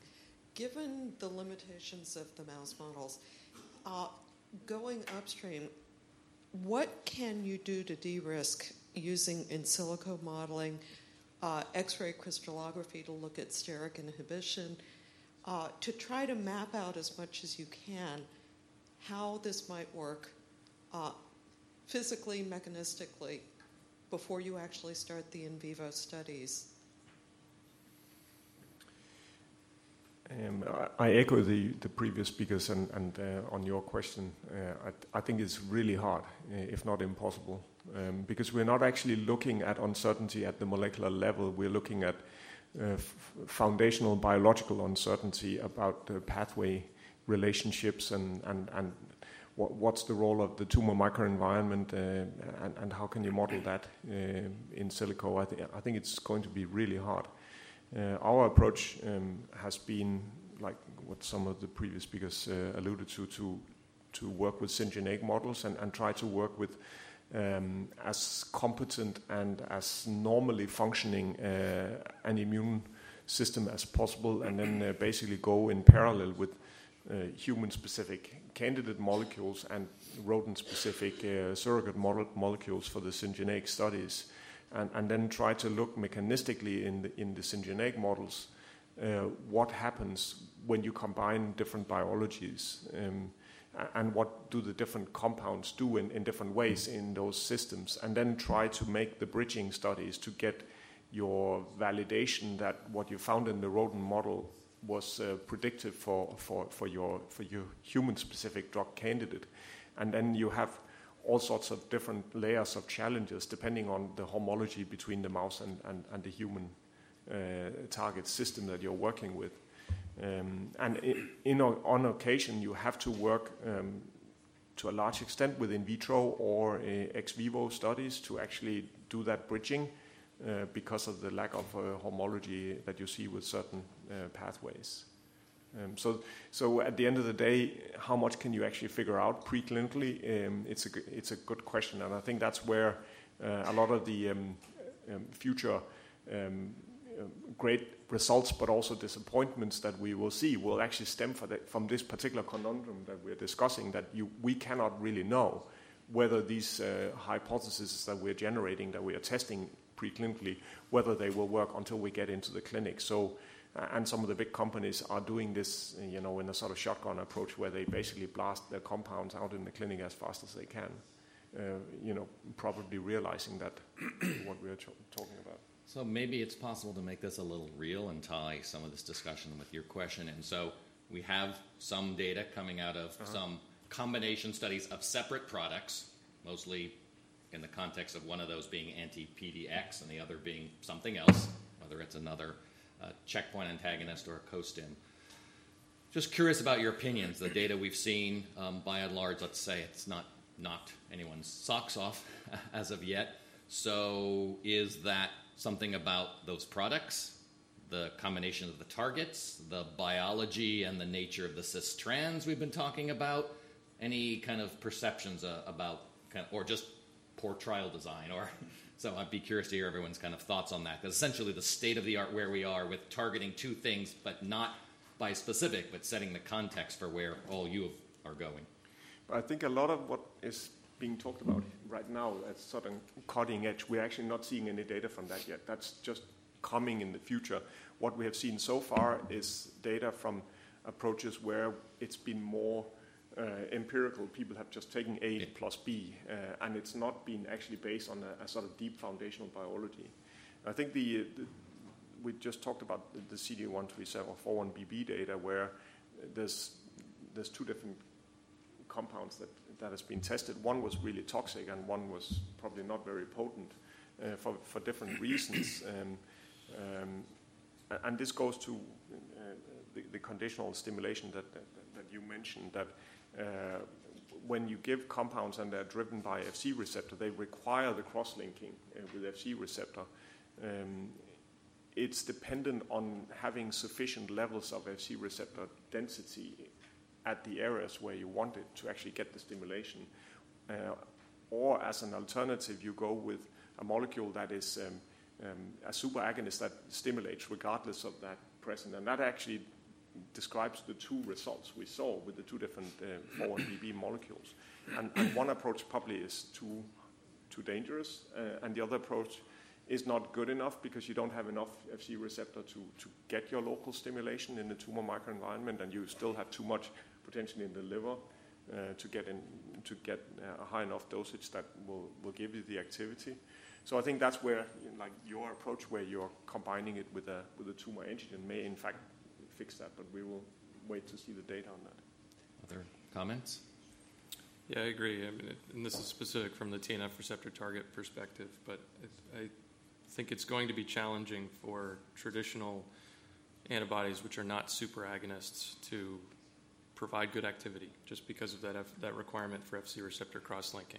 Given the limitations of the mouse models, going upstream, what can you do to de-risk using in silico modeling, X-ray crystallography to look at steric inhibition, to try to map out as much as you can how this might work physically, mechanistically, before you actually start the in vivo studies? I echo the previous speakers and on your question. I think it's really hard, if not impossible, because we're not actually looking at uncertainty at the molecular level. We're looking at foundational biological uncertainty about the pathway relationships and what's the role of the tumor microenvironment and how can you model that in silico. I think it's going to be really hard. Our approach has been, like what some of the previous speakers alluded to work with syngeneic models and try to work with as competent and as normally functioning an immune system as possible, and then basically go in parallel with human-specific candidate molecules and rodent-specific surrogate molecules for the syngeneic studies. And then try to look mechanistically in the syngeneic models what happens when you combine different biologies and what do the different compounds do in different ways in those systems, and then try to make the bridging studies to get your validation that what you found in the rodent model was predictive for your human-specific drug candidate. And then you have all sorts of different layers of challenges depending on the homology between the mouse and the human target system that you're working with. On occasion, you have to work to a large extent with in vitro or ex vivo studies to actually do that bridging because of the lack of homology that you see with certain pathways. So at the end of the day, how much can you actually figure out preclinically? It's a good question, and I think that's where a lot of the future great results, but also disappointments that we will see will actually stem from this particular conundrum that we're discussing, that we cannot really know whether these hypotheses that we're generating, that we are testing preclinically, whether they will work until we get into the clinic. So, and some of the big companies are doing this, in a sort of shotgun approach where they basically blast their compounds out in the clinic as fast as they can, probably realizing that what we're talking about. So maybe it's possible to make this a little real and tie some of this discussion with your question. And so we have some data coming out of some combination studies of separate products, mostly in the context of one of those being anti-PDX and the other being something else, whether it's another checkpoint antagonist or a co-stim. Just curious about your opinions. The data we've seen, by and large, let's say it's not knocked anyone's socks off as of yet. So is that something about those products, the combination of the targets, the biology and the nature of the cis-trans we've been talking about? Any kind of perceptions about, or just poor trial design? Or so I'd be curious to hear everyone's kind of thoughts on that. Because essentially the state of the art where we are with targeting two things, but not by specific, but setting the context for where all you are going. But I think a lot of what is being talked about right now at sort of cutting edge, we're actually not seeing any data from that yet. That's just coming in the future. What we have seen so far is data from approaches where it's been more empirical. People have just taken A plus B, and it's not been actually based on a sort of deep foundational biology. I think we just talked about the CD137 or 41BB data, where there's two different compounds that has been tested. One was really toxic, and one was probably not very potent for different reasons. And this goes to the conditional stimulation that you mentioned, that when you give compounds and they're driven by Fc receptor, they require the cross-linking with Fc receptor. It's dependent on having sufficient levels of Fc receptor density at the areas where you want it to actually get the stimulation. Or as an alternative, you go with a molecule that is a superagonist that stimulates regardless of that present. And that actually describes the two results we saw with the two different 41BB molecules. And one approach probably is too dangerous, and the other approach is not good enough because you don't have enough Fc receptor to get your local stimulation in the tumor microenvironment, and you still have too much potentially in the liver to get a high enough dosage that will give you the activity. So I think that's where, like, your approach, where you're combining it with a tumor antigen, may in fact fix that. But we will wait to see the data on that. Other comments? Yeah, I agree. I mean, and this is specific from the TNF receptor target perspective, but I think it's going to be challenging for traditional antibodies, which are not superagonists, to provide good activity just because of that requirement for Fc receptor cross-linking.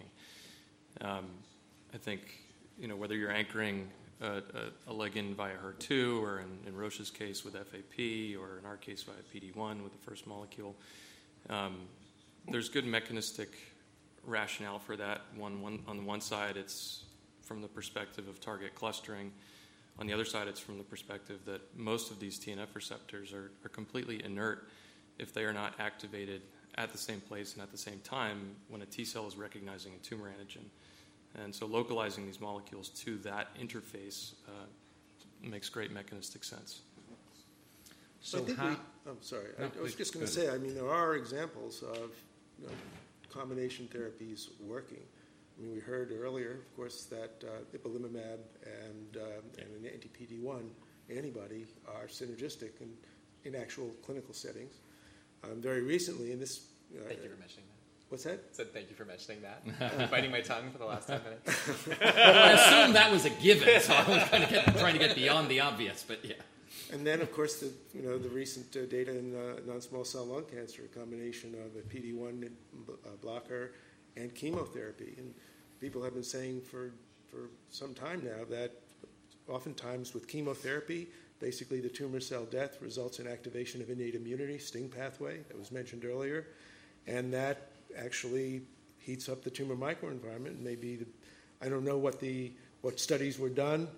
I think, whether you're anchoring a ligand via HER2, or in Roche's case with FAP, or in our case via PD-1 with the first molecule, there's good mechanistic rationale for that. On the one side, it's from the perspective of target clustering. On the other side, it's from the perspective that most of these TNF receptors are completely inert if they are not activated at the same place and at the same time when a T cell is recognizing a tumor antigen. And so localizing these molecules to that interface makes great mechanistic sense. So I'm sorry. I was just going to say, there are examples of combination therapies working. We heard earlier, of course, that ipilimumab and an anti-PD-1 antibody are synergistic in actual clinical settings. Very recently, in this... Thank you for mentioning that. What's that? I said thank you for mentioning that. I've been biting my tongue for the last 10 minutes. Well, I assume that was a given, so I was kind of trying to get beyond the obvious, but yeah. And then, of course, the recent data in non-small cell lung cancer, a combination of a PD-1 blocker and chemotherapy. And people have been saying for some time now that oftentimes with chemotherapy, basically the tumor cell death results in activation of innate immunity, STING pathway, that was mentioned earlier, and that actually heats up the tumor microenvironment. Maybe I don't know what studies were done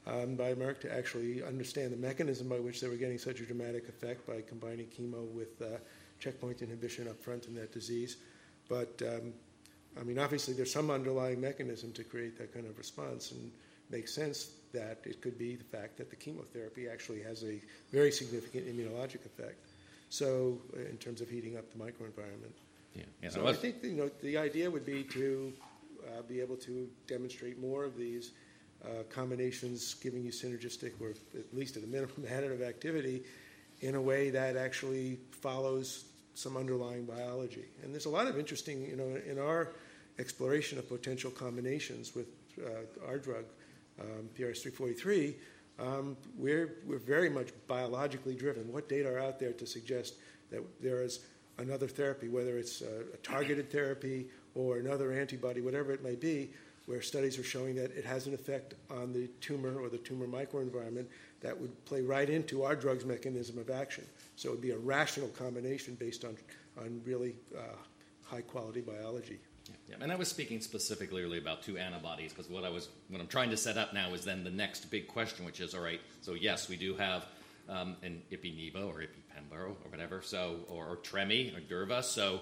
by Merck to actually understand the mechanism by which they were getting such a dramatic effect by combining chemo with checkpoint inhibition up front in that disease. But, obviously there's some underlying mechanism to create that kind of response, and makes sense that it could be the fact that the chemotherapy actually has a very significant immunologic effect. So in terms of heating up the microenvironment. Yeah. So I think the idea would be to be able to demonstrate more of these combinations, giving you synergistic or at least at a minimum additive activity in a way that actually follows some underlying biology. And there's a lot of interesting, in our exploration of potential combinations with our drug, PRS-343, we're very much biologically driven. What data are out there to suggest that there is another therapy, whether it's a targeted therapy or another antibody, whatever it may be, where studies are showing that it has an effect on the tumor or the tumor microenvironment that would play right into our drug's mechanism of action. So it would be a rational combination based on really high-quality biology. Yeah. And I was speaking specifically really about two antibodies, because what I'm trying to set up now is then the next big question, which is, all right, so yes, we do have an Ipi-Nivo or Ipi-Pembro or whatever, or Tremi or Durva. So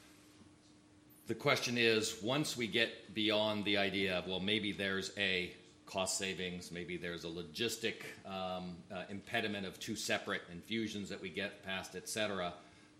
the question is, once we get beyond the idea of, well, maybe there's a cost savings, maybe there's a logistic impediment of two separate infusions that we get past, et cetera,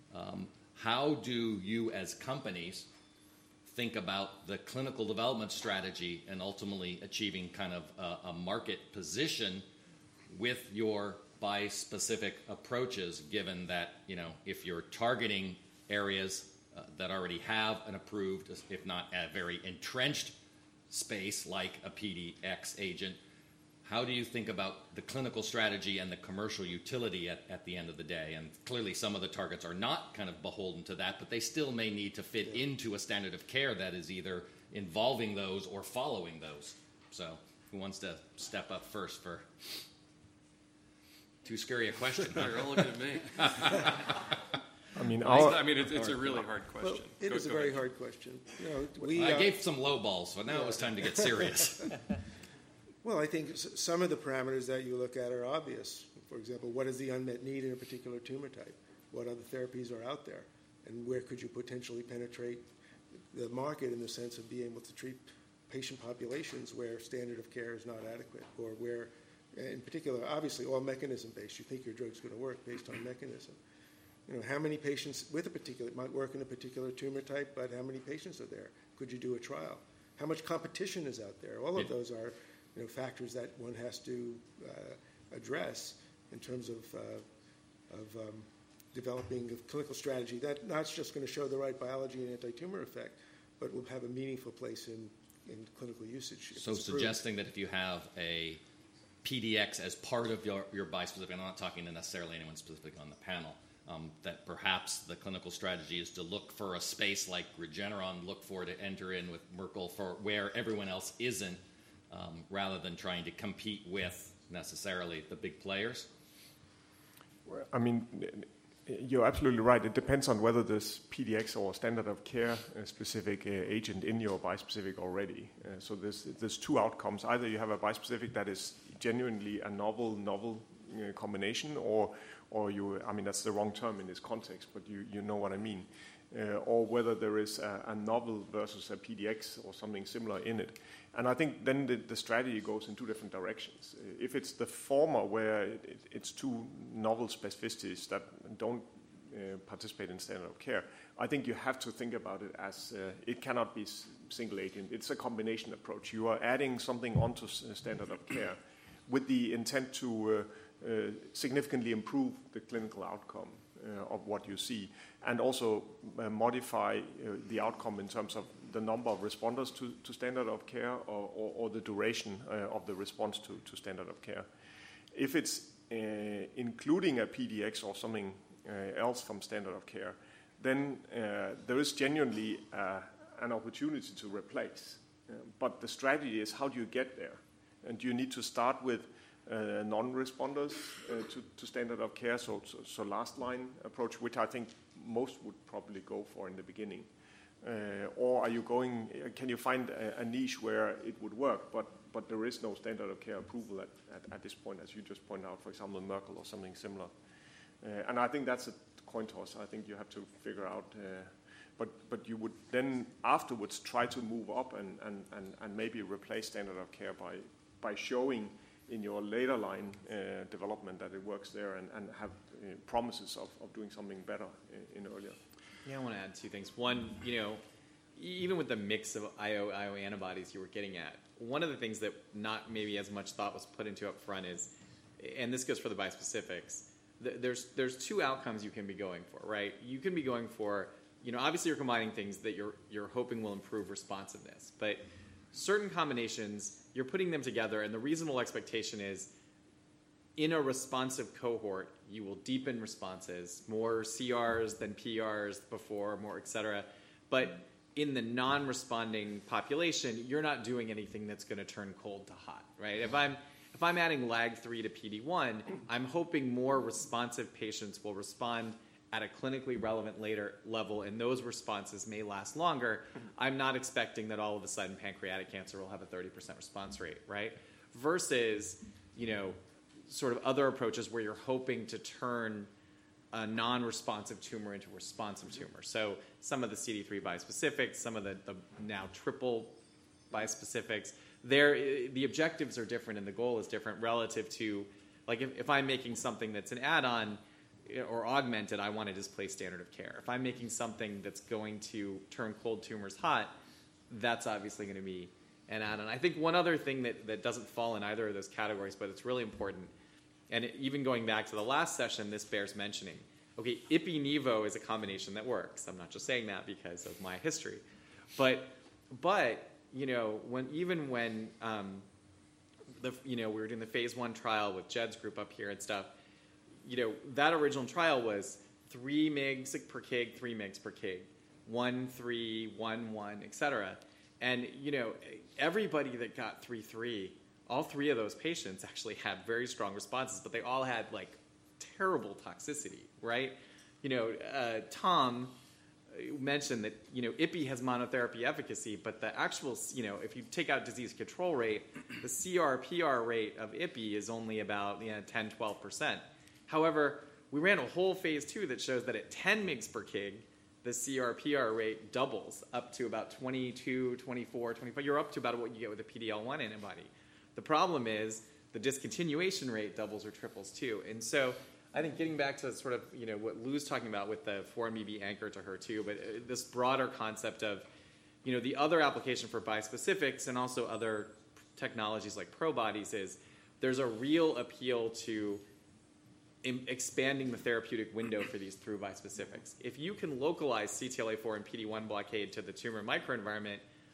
how do you as companies think about the clinical development strategy and ultimately achieving kind of a market position with your bispecific approaches, given that, if you're targeting areas that already have an approved, if not a very entrenched space like a PDX agent, how do you think about the clinical strategy and the commercial utility at the end of the day? And clearly some of the targets are not kind of beholden to that, but they still may need to fit into a standard of care that is either involving those or following those. So who wants to step up first for too scary a question? You're all looking at me. It's a really hard question. Well, it is a very hard question. I gave some low balls, but now it was time to get serious. Well, I think some of the parameters that you look at are obvious. For example, what is the unmet need in a particular tumor type? What other therapies are out there? And where could you potentially penetrate the market in the sense of being able to treat patient populations where standard of care is not adequate, or where, in particular, obviously all mechanism-based. You think your drug's going to work based on mechanism. How many patients with a particular, might work in a particular tumor type, but how many patients are there? Could you do a trial? How much competition is out there? All of those are factors that one has to address in terms of developing a clinical strategy that not just going to show the right biology and anti-tumor effect, but will have a meaningful place in clinical usage. So suggesting that if you have a PDX as part of your bispecific, I'm not talking to necessarily anyone specific on the panel, that perhaps the clinical strategy is to look for a space like Regeneron, look for to enter in with Merkel for where everyone else isn't, rather than trying to compete with necessarily the big players? You're absolutely right. It depends on whether there's PDX or standard of care specific agent in your bispecific already. So there's two outcomes. Either you have a bispecific that is genuinely a novel combination, or you, that's the wrong term in this context, but you know what I mean. Or whether there is a novel versus a PDX or something similar in it. And I think then the strategy goes in two different directions. If it's the former, where it's two novel specificities that don't participate in standard of care, I think you have to think about it as it cannot be single agent. It's a combination approach. You are adding something onto standard of care with the intent to significantly improve the clinical outcome of what you see, and also modify the outcome in terms of the number of responders to standard of care, or the duration of the response to standard of care. If it's including a PDX or something else from standard of care, then there is genuinely an opportunity to replace. But the strategy is, how do you get there? And do you need to start with non-responders to standard of care, so last line approach, which I think most would probably go for in the beginning, or are you can you find a niche where it would work, but but there is no standard of care approval at this point, as you just pointed out, for example, Merkel or something similar. And I think that's a coin toss. I think you have to figure out, but you would then afterwards try to move up and maybe replace standard of care by showing in your later line development that it works there and have promises of doing something better in earlier. Yeah, I want to add two things. One, even with the mix of IO antibodies you were getting at, one of the things that not maybe as much thought was put into up front is, and this goes for the bispecifics, there's two outcomes you can be going for, right? You can be going for, obviously you're combining things that you're hoping will improve responsiveness, but certain combinations, you're putting them together, and the reasonable expectation is in a responsive cohort, you will deepen responses, more CRs than PRs before, more et cetera. But in the non-responding population, you're not doing anything that's going to turn cold to hot, right? If I'm adding LAG-3 to PD-1, I'm hoping more responsive patients will respond at a clinically relevant later level, and those responses may last longer. I'm not expecting that all of a sudden pancreatic cancer will have a 30% response rate, right? Versus, sort of other approaches where you're hoping to turn a non-responsive tumor into a responsive tumor. So some of the CD3 bispecifics, some of the now triple bispecifics, the objectives are different and the goal is different relative to, like if I'm making something that's an add-on or augmented, I want to displace standard of care. If I'm making something that's going to turn cold tumors hot, that's obviously going to be an add-on. I think one other thing that doesn't fall in either of those categories, but it's really important, and even going back to the last session, this bears mentioning. Okay, Ipi-Nivo is a combination that works. I'm not just saying that because of my history. But when we were doing the phase 1 trial with Jed's group up here and stuff, that original trial was 3 mg per kg, 3 mg per kg, 1, 3, 1, 1, et cetera. And, everybody that got 3, all 3 of those patients actually had very strong responses, but they all had, terrible toxicity, right? Tom mentioned that, Ipi has monotherapy efficacy, but the actual, if you take out disease control rate, the CR/PR rate of Ipi is only about 10, 12%. However, we ran a whole phase 2 that shows that at 10 mg per kg, the CR/PR rate doubles up to about 22, 24, 25. You're up to about what you get with a PD-L1 antibody. The problem is the discontinuation rate doubles or triples too. And so I think getting back to sort of what Lou's talking about with the 4-1BB anchor to HER2, but this broader concept of the other application for bispecifics and also other technologies like probodies is there's a real appeal to expanding the therapeutic window for these through bispecifics. If you can localize CTLA-4 and PD-1 blockade to the tumor microenvironment,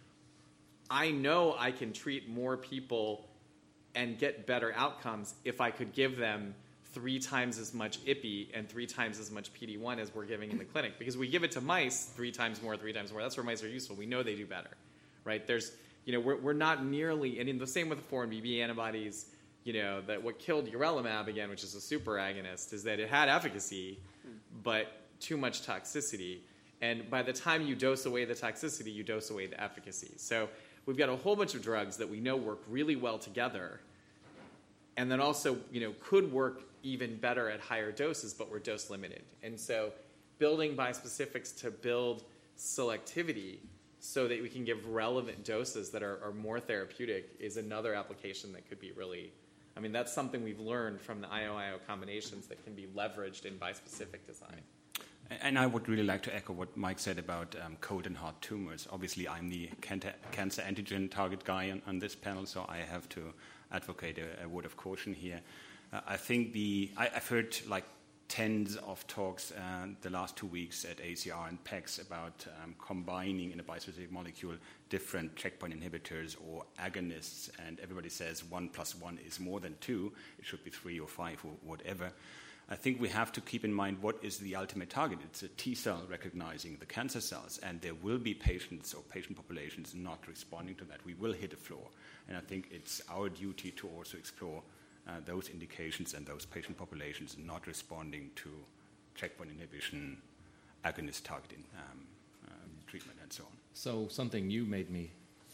I know I can treat more people and get better outcomes if I could give them 3 times as much Ipi and 3 times as much PD-1 as we're giving in the clinic. Because we give it to mice 3 times more. That's where mice are useful. We know they do better, right? We're not nearly, and in the same with the 4-1BB antibodies, that what killed urelumab, again, which is a super agonist, is that it had efficacy, but too much toxicity. And by the time you dose away the toxicity, you dose away the efficacy. So we've got a whole bunch of drugs that we know work really well together, and then also, could work even better at higher doses, but we're dose limited. And so building bispecifics to build selectivity so that we can give relevant doses that are more therapeutic is another application that could be really, that's something we've learned from the IO-IO combinations that can be leveraged in bispecific design. And I would really like to echo what Mike said about cold and hot tumors. Obviously, I'm the cancer antigen target guy on this panel, so I have to advocate a word of caution here. I think I've heard tens of talks the last 2 weeks at ACR and PEX about combining in a bispecific molecule different checkpoint inhibitors or agonists, and everybody says 1 + 1 is more than 2. It should be 3 or 5 or whatever. I think we have to keep in mind what is the ultimate target. It's a T cell recognizing the cancer cells, and there will be patients or patient populations not responding to that. We will hit a floor, and I think it's our duty to also explore those indications and those patient populations not responding to checkpoint inhibition, agonist targeting treatment, and so on. So something you made me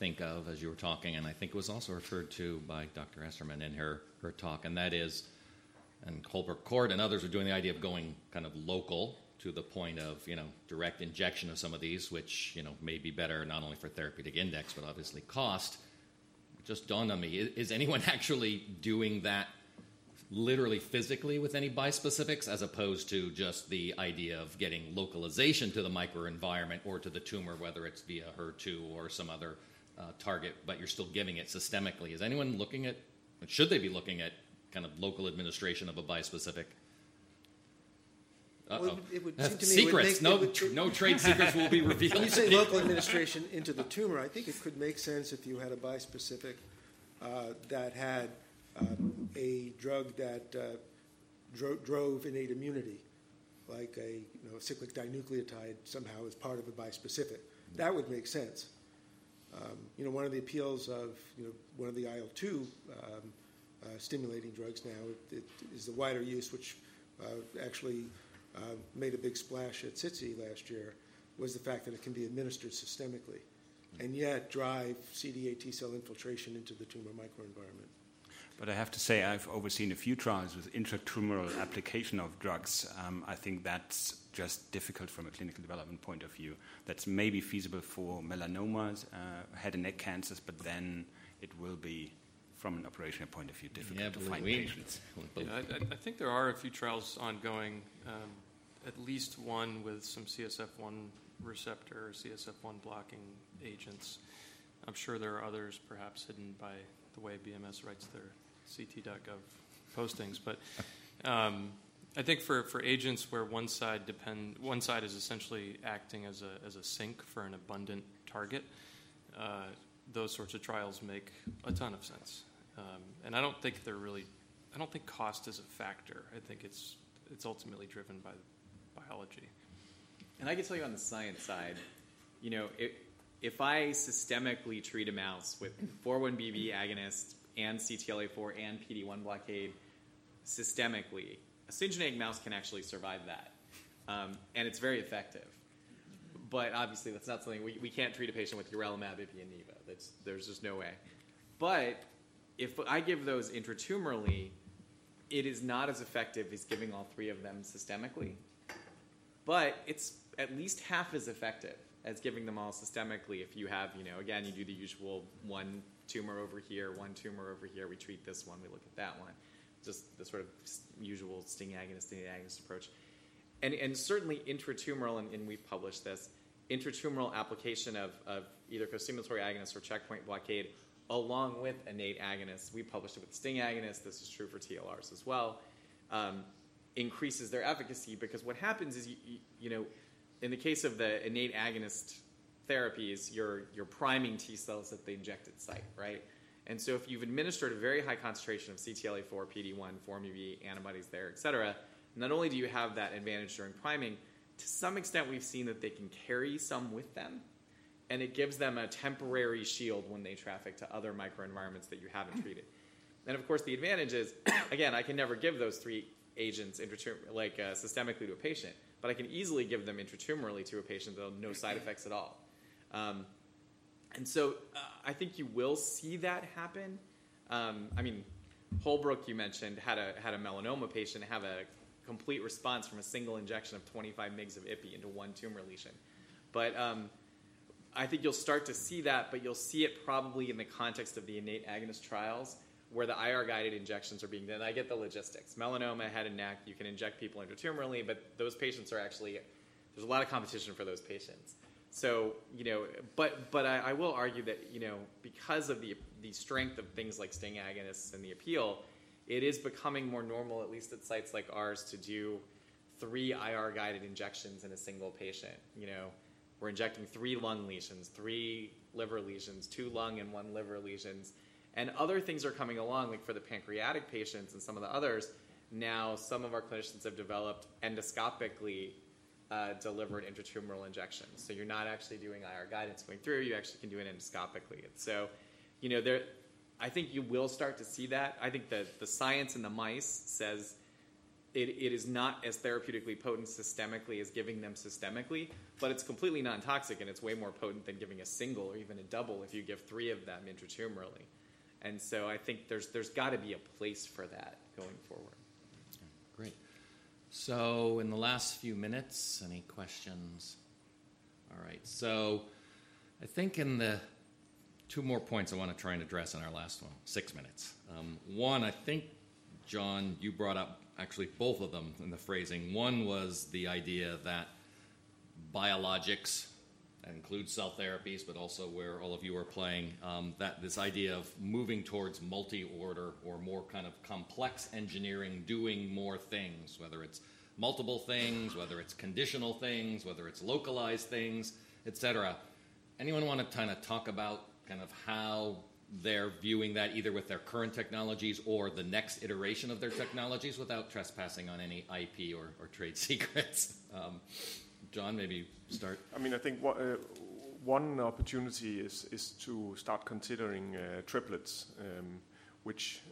think of as you were talking, and I think it was also referred to by Dr. Esserman in her talk, and that is, and Holbrook Court and others are doing the idea of going kind of local to the point of, direct injection of some of these, which, may be better not only for therapeutic index, but obviously cost. It just dawned on me, is anyone actually doing that literally physically with any bispecifics, as opposed to just the idea of getting localization to the microenvironment or to the tumor, whether it's via HER2 or some other target, but you're still giving it systemically? Is anyone looking at, should they be looking at kind of local administration of a bispecific? Well, it would seem to me secrets. No trade secrets will be revealed. When you say local administration into the tumor, I think it could make sense if you had a bispecific that had a drug that drove innate immunity, like a cyclic dinucleotide somehow as part of a bispecific. That would make sense. One of the appeals of one of the IL-2 stimulating drugs now is the wider use, which actually made a big splash at SITC last year, was the fact that it can be administered systemically and yet drive CD8 T-cell infiltration into the tumor microenvironment. But I have to say, I've overseen a few trials with intratumoral application of drugs. I think that's just difficult from a clinical development point of view. That's maybe feasible for melanomas, head and neck cancers, but then it will be, from an operational point of view, difficult to find patients. I think there are a few trials ongoing, at least one with some CSF1 receptor or CSF1 blocking agents. I'm sure there are others perhaps hidden by the way BMS writes their ct.gov postings. But I think for agents where one side is essentially acting as a sink for an abundant target, those sorts of trials make a ton of sense. And I don't think cost is a factor. I think it's ultimately driven by biology. And I can tell you on the science side, if I systemically treat a mouse with 4-1BB agonist and CTLA-4 and PD-1 blockade systemically, a syngeneic mouse can actually survive that. And it's very effective. But obviously that's not something, we can't treat a patient with urelumab, ipi, and nivo. There's just no way. But if I give those intratumorally, it is not as effective as giving all three of them systemically. But it's at least half as effective as giving them all systemically if you have, again, you do the usual one tumor over here, one tumor over here, we treat this one, we look at that one. Just the sort of usual sting agonist approach. And certainly intratumoral, and we've published this, intratumoral application of either costimulatory agonist or checkpoint blockade along with innate agonists. We published it with sting agonists. This is true for TLRs as well. Increases their efficacy, because what happens is, in the case of the innate agonist therapies, you're priming T cells at the injected site, right? And so if you've administered a very high concentration of CTLA-4, PD-1, 4-1BB antibodies there, et cetera, not only do you have that advantage during priming, to some extent we've seen that they can carry some with them, and it gives them a temporary shield when they traffic to other microenvironments that you haven't treated. And of course the advantage is, again, I can never give those three agents systemically to a patient, but I can easily give them intratumorally to a patient that will have no side effects at all. And so I think you will see that happen. Holbrook, you mentioned, had a melanoma patient have a complete response from a single injection of 25 mg of IPI into one tumor lesion. But I think you'll start to see that, but you'll see it probably in the context of the innate agonist trials where the IR-guided injections are being done. I get the logistics. Melanoma, head and neck, you can inject people intratumorally, but those patients are actually, there's a lot of competition for those patients. So, but I will argue that, because of the strength of things like sting agonists and the appeal, it is becoming more normal, at least at sites like ours, to do 3 IR-guided injections in a single patient. We're injecting 3 lung lesions, 3 liver lesions, 2 lung and 1 liver lesions. And other things are coming along, like for the pancreatic patients and some of the others. Now, some of our clinicians have developed endoscopically delivered intratumoral injections. So you're not actually doing IR guidance going through, you actually can do it endoscopically. And so, I think you will start to see that. I think that the science in the mice says it is not as therapeutically potent systemically as giving them systemically, but it's completely non-toxic, and it's way more potent than giving a single or even a double if you give 3 of them intratumorally. And so I think there's got to be a place for that going forward. Great. So in the last few minutes, any questions? All right. So I think in the 2 more points I want to try and address in our last one, 6 minutes. One, I think, John, you brought up actually both of them in the phrasing. One was the idea that biologics, that includes cell therapies, but also where all of you are playing, that this idea of moving towards multi-order or more kind of complex engineering, doing more things, whether it's multiple things, whether it's conditional things, whether it's localized things, etc. Anyone want to kind of talk about kind of how they're viewing that either with their current technologies or the next iteration of their technologies without trespassing on any IP or trade secrets? John, maybe start. I mean, I think one opportunity is to start considering triplets, which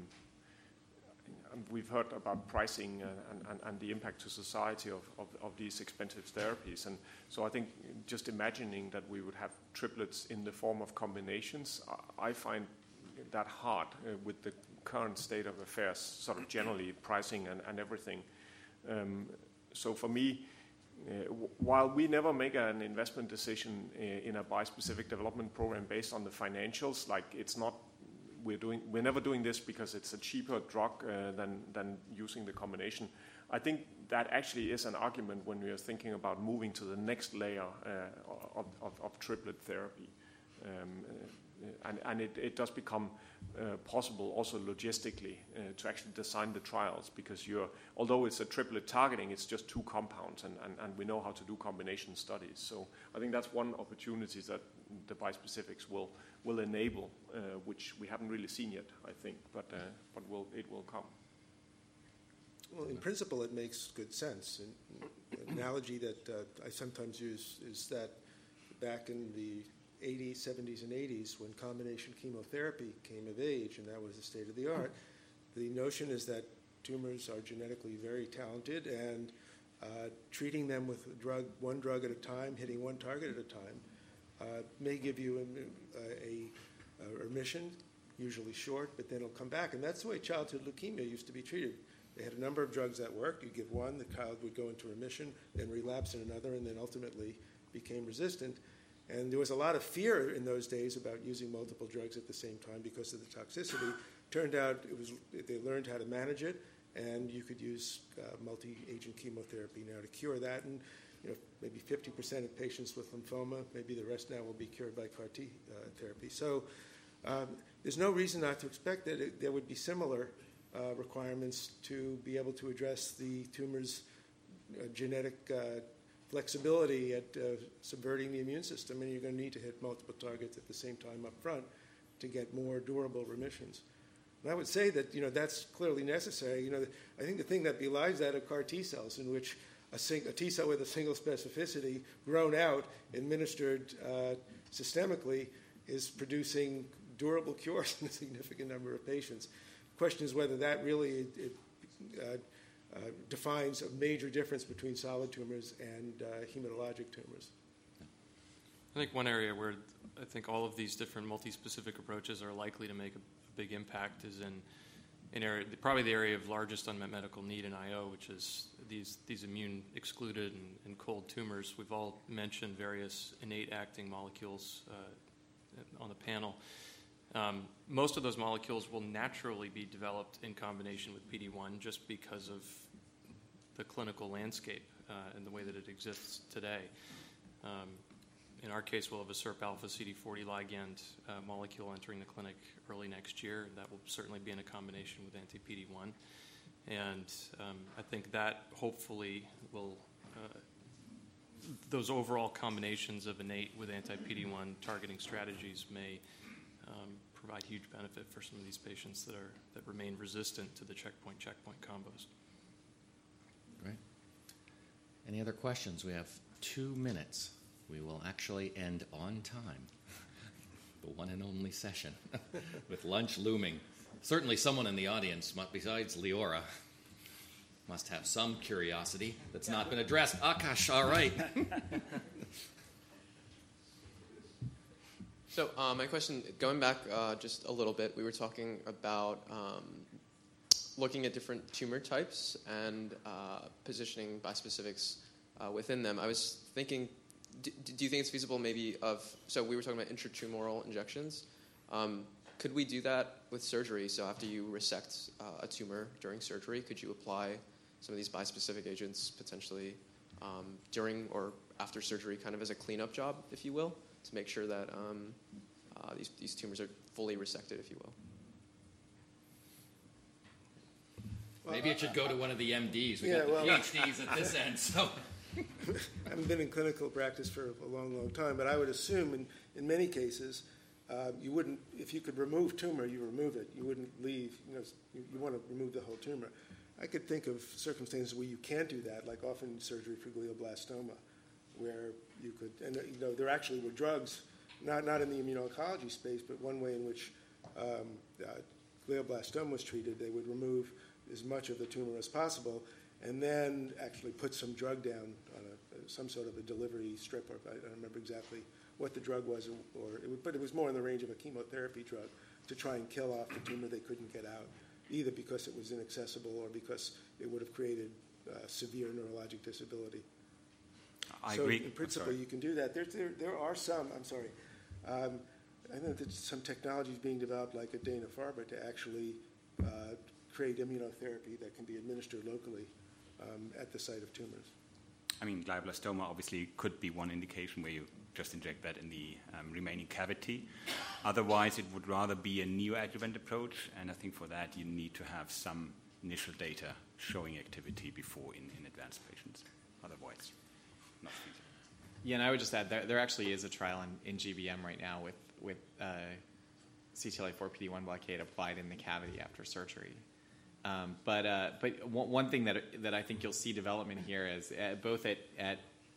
we've heard about pricing and the impact to society of these expensive therapies. And so I think just imagining that we would have triplets in the form of combinations, I find that hard with the current state of affairs, sort of generally pricing and everything. So for me, while we never make an investment decision in a bispecific development program based on the financials, like it's not, we're never doing this because it's a cheaper drug than using the combination. I think that actually is an argument when we are thinking about moving to the next layer of triplet therapy. And it does become possible also logistically to actually design the trials, because although it's a triplet targeting, it's just 2 compounds, and we know how to do combination studies. So I think that's one opportunity that the bispecifics will enable, which we haven't really seen yet, I think, but it will come. Well, in principle, it makes good sense. An analogy that I sometimes use is that back in the 80s, 70s, and 80s, when combination chemotherapy came of age, and that was the state of the art, the notion is that tumors are genetically very talented, and treating them with one drug at a time, hitting one target at a time, may give you a remission, usually short, but then it'll come back. And that's the way childhood leukemia used to be treated. They had a number of drugs that worked. You give one, the child would go into remission, then relapse in another, and then ultimately became resistant. And there was a lot of fear in those days about using multiple drugs at the same time because of the toxicity. Turned out they learned how to manage it, and you could use multi-agent chemotherapy now to cure that. And maybe 50% of patients with lymphoma, maybe the rest now will be cured by CAR T therapy. So there's no reason not to expect that there would be similar requirements to be able to address the tumor's genetic flexibility at subverting the immune system, and you're going to need to hit multiple targets at the same time up front to get more durable remissions. And I would say that that's clearly necessary. I think the thing that belies that are CAR T cells, in which a T cell with a single specificity grown out, administered systemically, is producing durable cures in a significant number of patients. The question is whether that really defines a major difference between solid tumors and hematologic tumors. I think one area where I think all of these different multi-specific approaches are likely to make a big impact is in probably the area of largest unmet medical need in IO, which is these immune excluded and cold tumors. We've all mentioned various innate acting molecules on the panel. Most of those molecules will naturally be developed in combination with PD-1 just because of the clinical landscape and the way that it exists today. In our case, we'll have a SIRP-alpha CD40 ligand molecule entering the clinic early next year. That will certainly be in a combination with anti-PD-1. And I think that hopefully will, those overall combinations of innate with anti-PD-1 targeting strategies may provide huge benefit for some of these patients that remain resistant to the checkpoint combos. Great. Any other questions? We have 2 minutes. We will actually end on time. The one and only session with lunch looming. Certainly someone in the audience, besides Leora. must have some curiosity that's not been addressed. Akash, all right. So my question, going back just a little bit, we were talking about looking at different tumor types and positioning bispecifics within them. I was thinking, do you think it's feasible maybe so we were talking about intratumoral injections. Could we do that with surgery? So after you resect a tumor during surgery, could you apply some of these bispecific agents potentially during or after surgery, kind of as a cleanup job, if you will, to make sure that these tumors are fully resected, if you will? Maybe it should go to one of the MDs. We got the PhDs at this end. So I haven't been in clinical practice for a long, long time, but I would assume in many cases you wouldn't, if you could remove tumor, you remove it. You wouldn't leave, you want to remove the whole tumor. I could think of circumstances where you can't do that, like often surgery for glioblastoma, where you could, and there actually were drugs, not in the immuno-oncology space, but one way in which glioblastoma was treated, they would remove as much of the tumor as possible, and then actually put some drug down on some sort of a delivery strip, or I don't remember exactly what the drug was, but it was more in the range of a chemotherapy drug to try and kill off the tumor they couldn't get out, either because it was inaccessible or because it would have created severe neurologic disability. I agree. In principle, you can do that. There are some, I think that some technologies being developed, like at Dana-Farber, to actually create immunotherapy that can be administered locally at the site of tumors. I mean, glioblastoma obviously could be one indication where you just inject that in the remaining cavity. Otherwise, it would rather be a neoadjuvant approach, and I think for that you need to have some initial data showing activity before in advanced patients. Otherwise, not feasible. Yeah, and I would just add there actually is a trial in GBM right now with CTLA-4 PD-1 blockade applied in the cavity after surgery. But one thing that I think you'll see development here is both at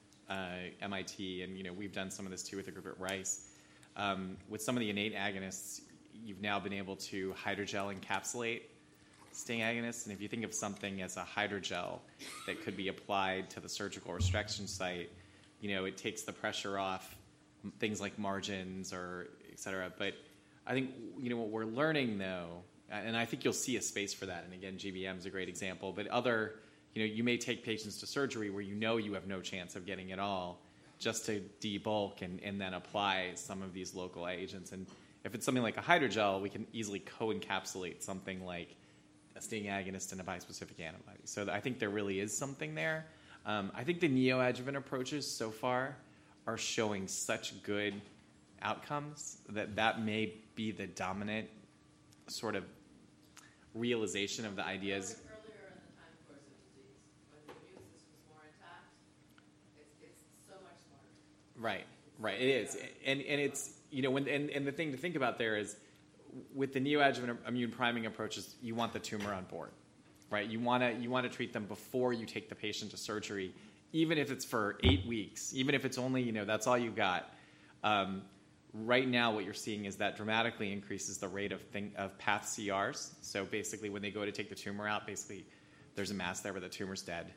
MIT, and we've done some of this too with the group at Rice. With some of the innate agonists, you've now been able to hydrogel encapsulate STING agonists, and if you think of something as a hydrogel that could be applied to the surgical resection site, it takes the pressure off things like margins or et cetera. But I think what we're learning though, and I think you'll see a space for that. And again, GBM is a great example. But you may take patients to surgery where you have no chance of getting it all, just to debulk and then apply some of these local agents. And if it's something like a hydrogel, we can easily co-encapsulate something like a STING agonist and a bispecific antibody. So I think there really is something there. I think the neoadjuvant approaches so far are showing such good outcomes that may be the dominant sort of realization of the ideas. Earlier in the time course of disease, when the immune system was more intact, it's so much smarter. Right. It is, and it's and the thing to think about there is with the neoadjuvant immune priming approaches, you want the tumor on board, right? You want to treat them before you take the patient to surgery, even if it's for 8 weeks, even if it's only that's all you got. Right now, what you're seeing is that dramatically increases the rate of path CRs. So basically, when they go to take the tumor out, basically there's a mass there, but the tumor's dead.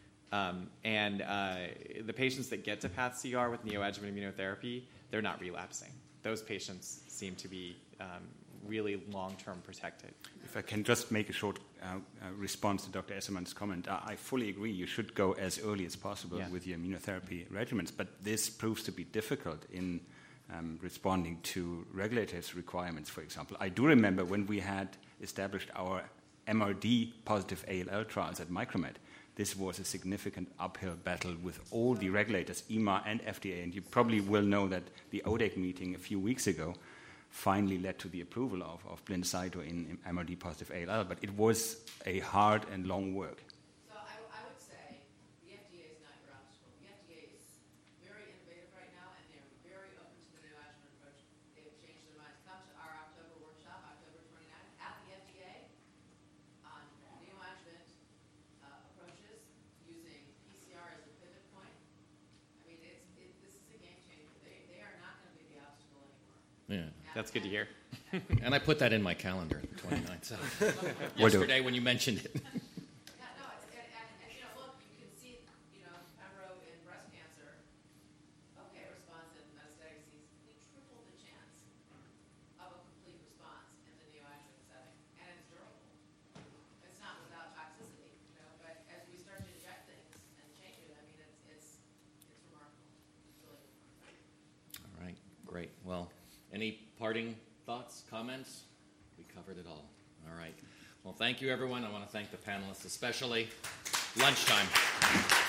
And the patients that get to path CR with neoadjuvant immunotherapy, they're not relapsing. Those patients seem to be really long-term protected. If I can just make a short response to Dr. Esserman's comment, I fully agree. You should go as early as possible with your immunotherapy regimens, but this proves to be difficult in responding to regulators' requirements, for example. I do remember when we had established our MRD-positive ALL trials at Micromet, this was a significant uphill battle with all the regulators, EMA and FDA, and you probably will know that the ODAC meeting a few weeks ago finally led to the approval of Blincyto in MRD-positive ALL, but it was a hard and long work. So I would say the FDA is not your obstacle. The FDA is very innovative right now, and they're very open to the neoadjuvant approach. They've changed their minds. Come to our October workshop, October 29th, at the FDA on neoadjuvant approaches using PCR as a pivot point. I mean, this is a game changer. They are not going to be the obstacle anymore. Yeah. That's good to hear. And I put that in my calendar, the 29th. So yesterday when you mentioned it. Yeah, no, Great. Well, any parting thoughts, comments? We covered it all. All right. Well, thank you, everyone. I want to thank the panelists especially. Lunchtime.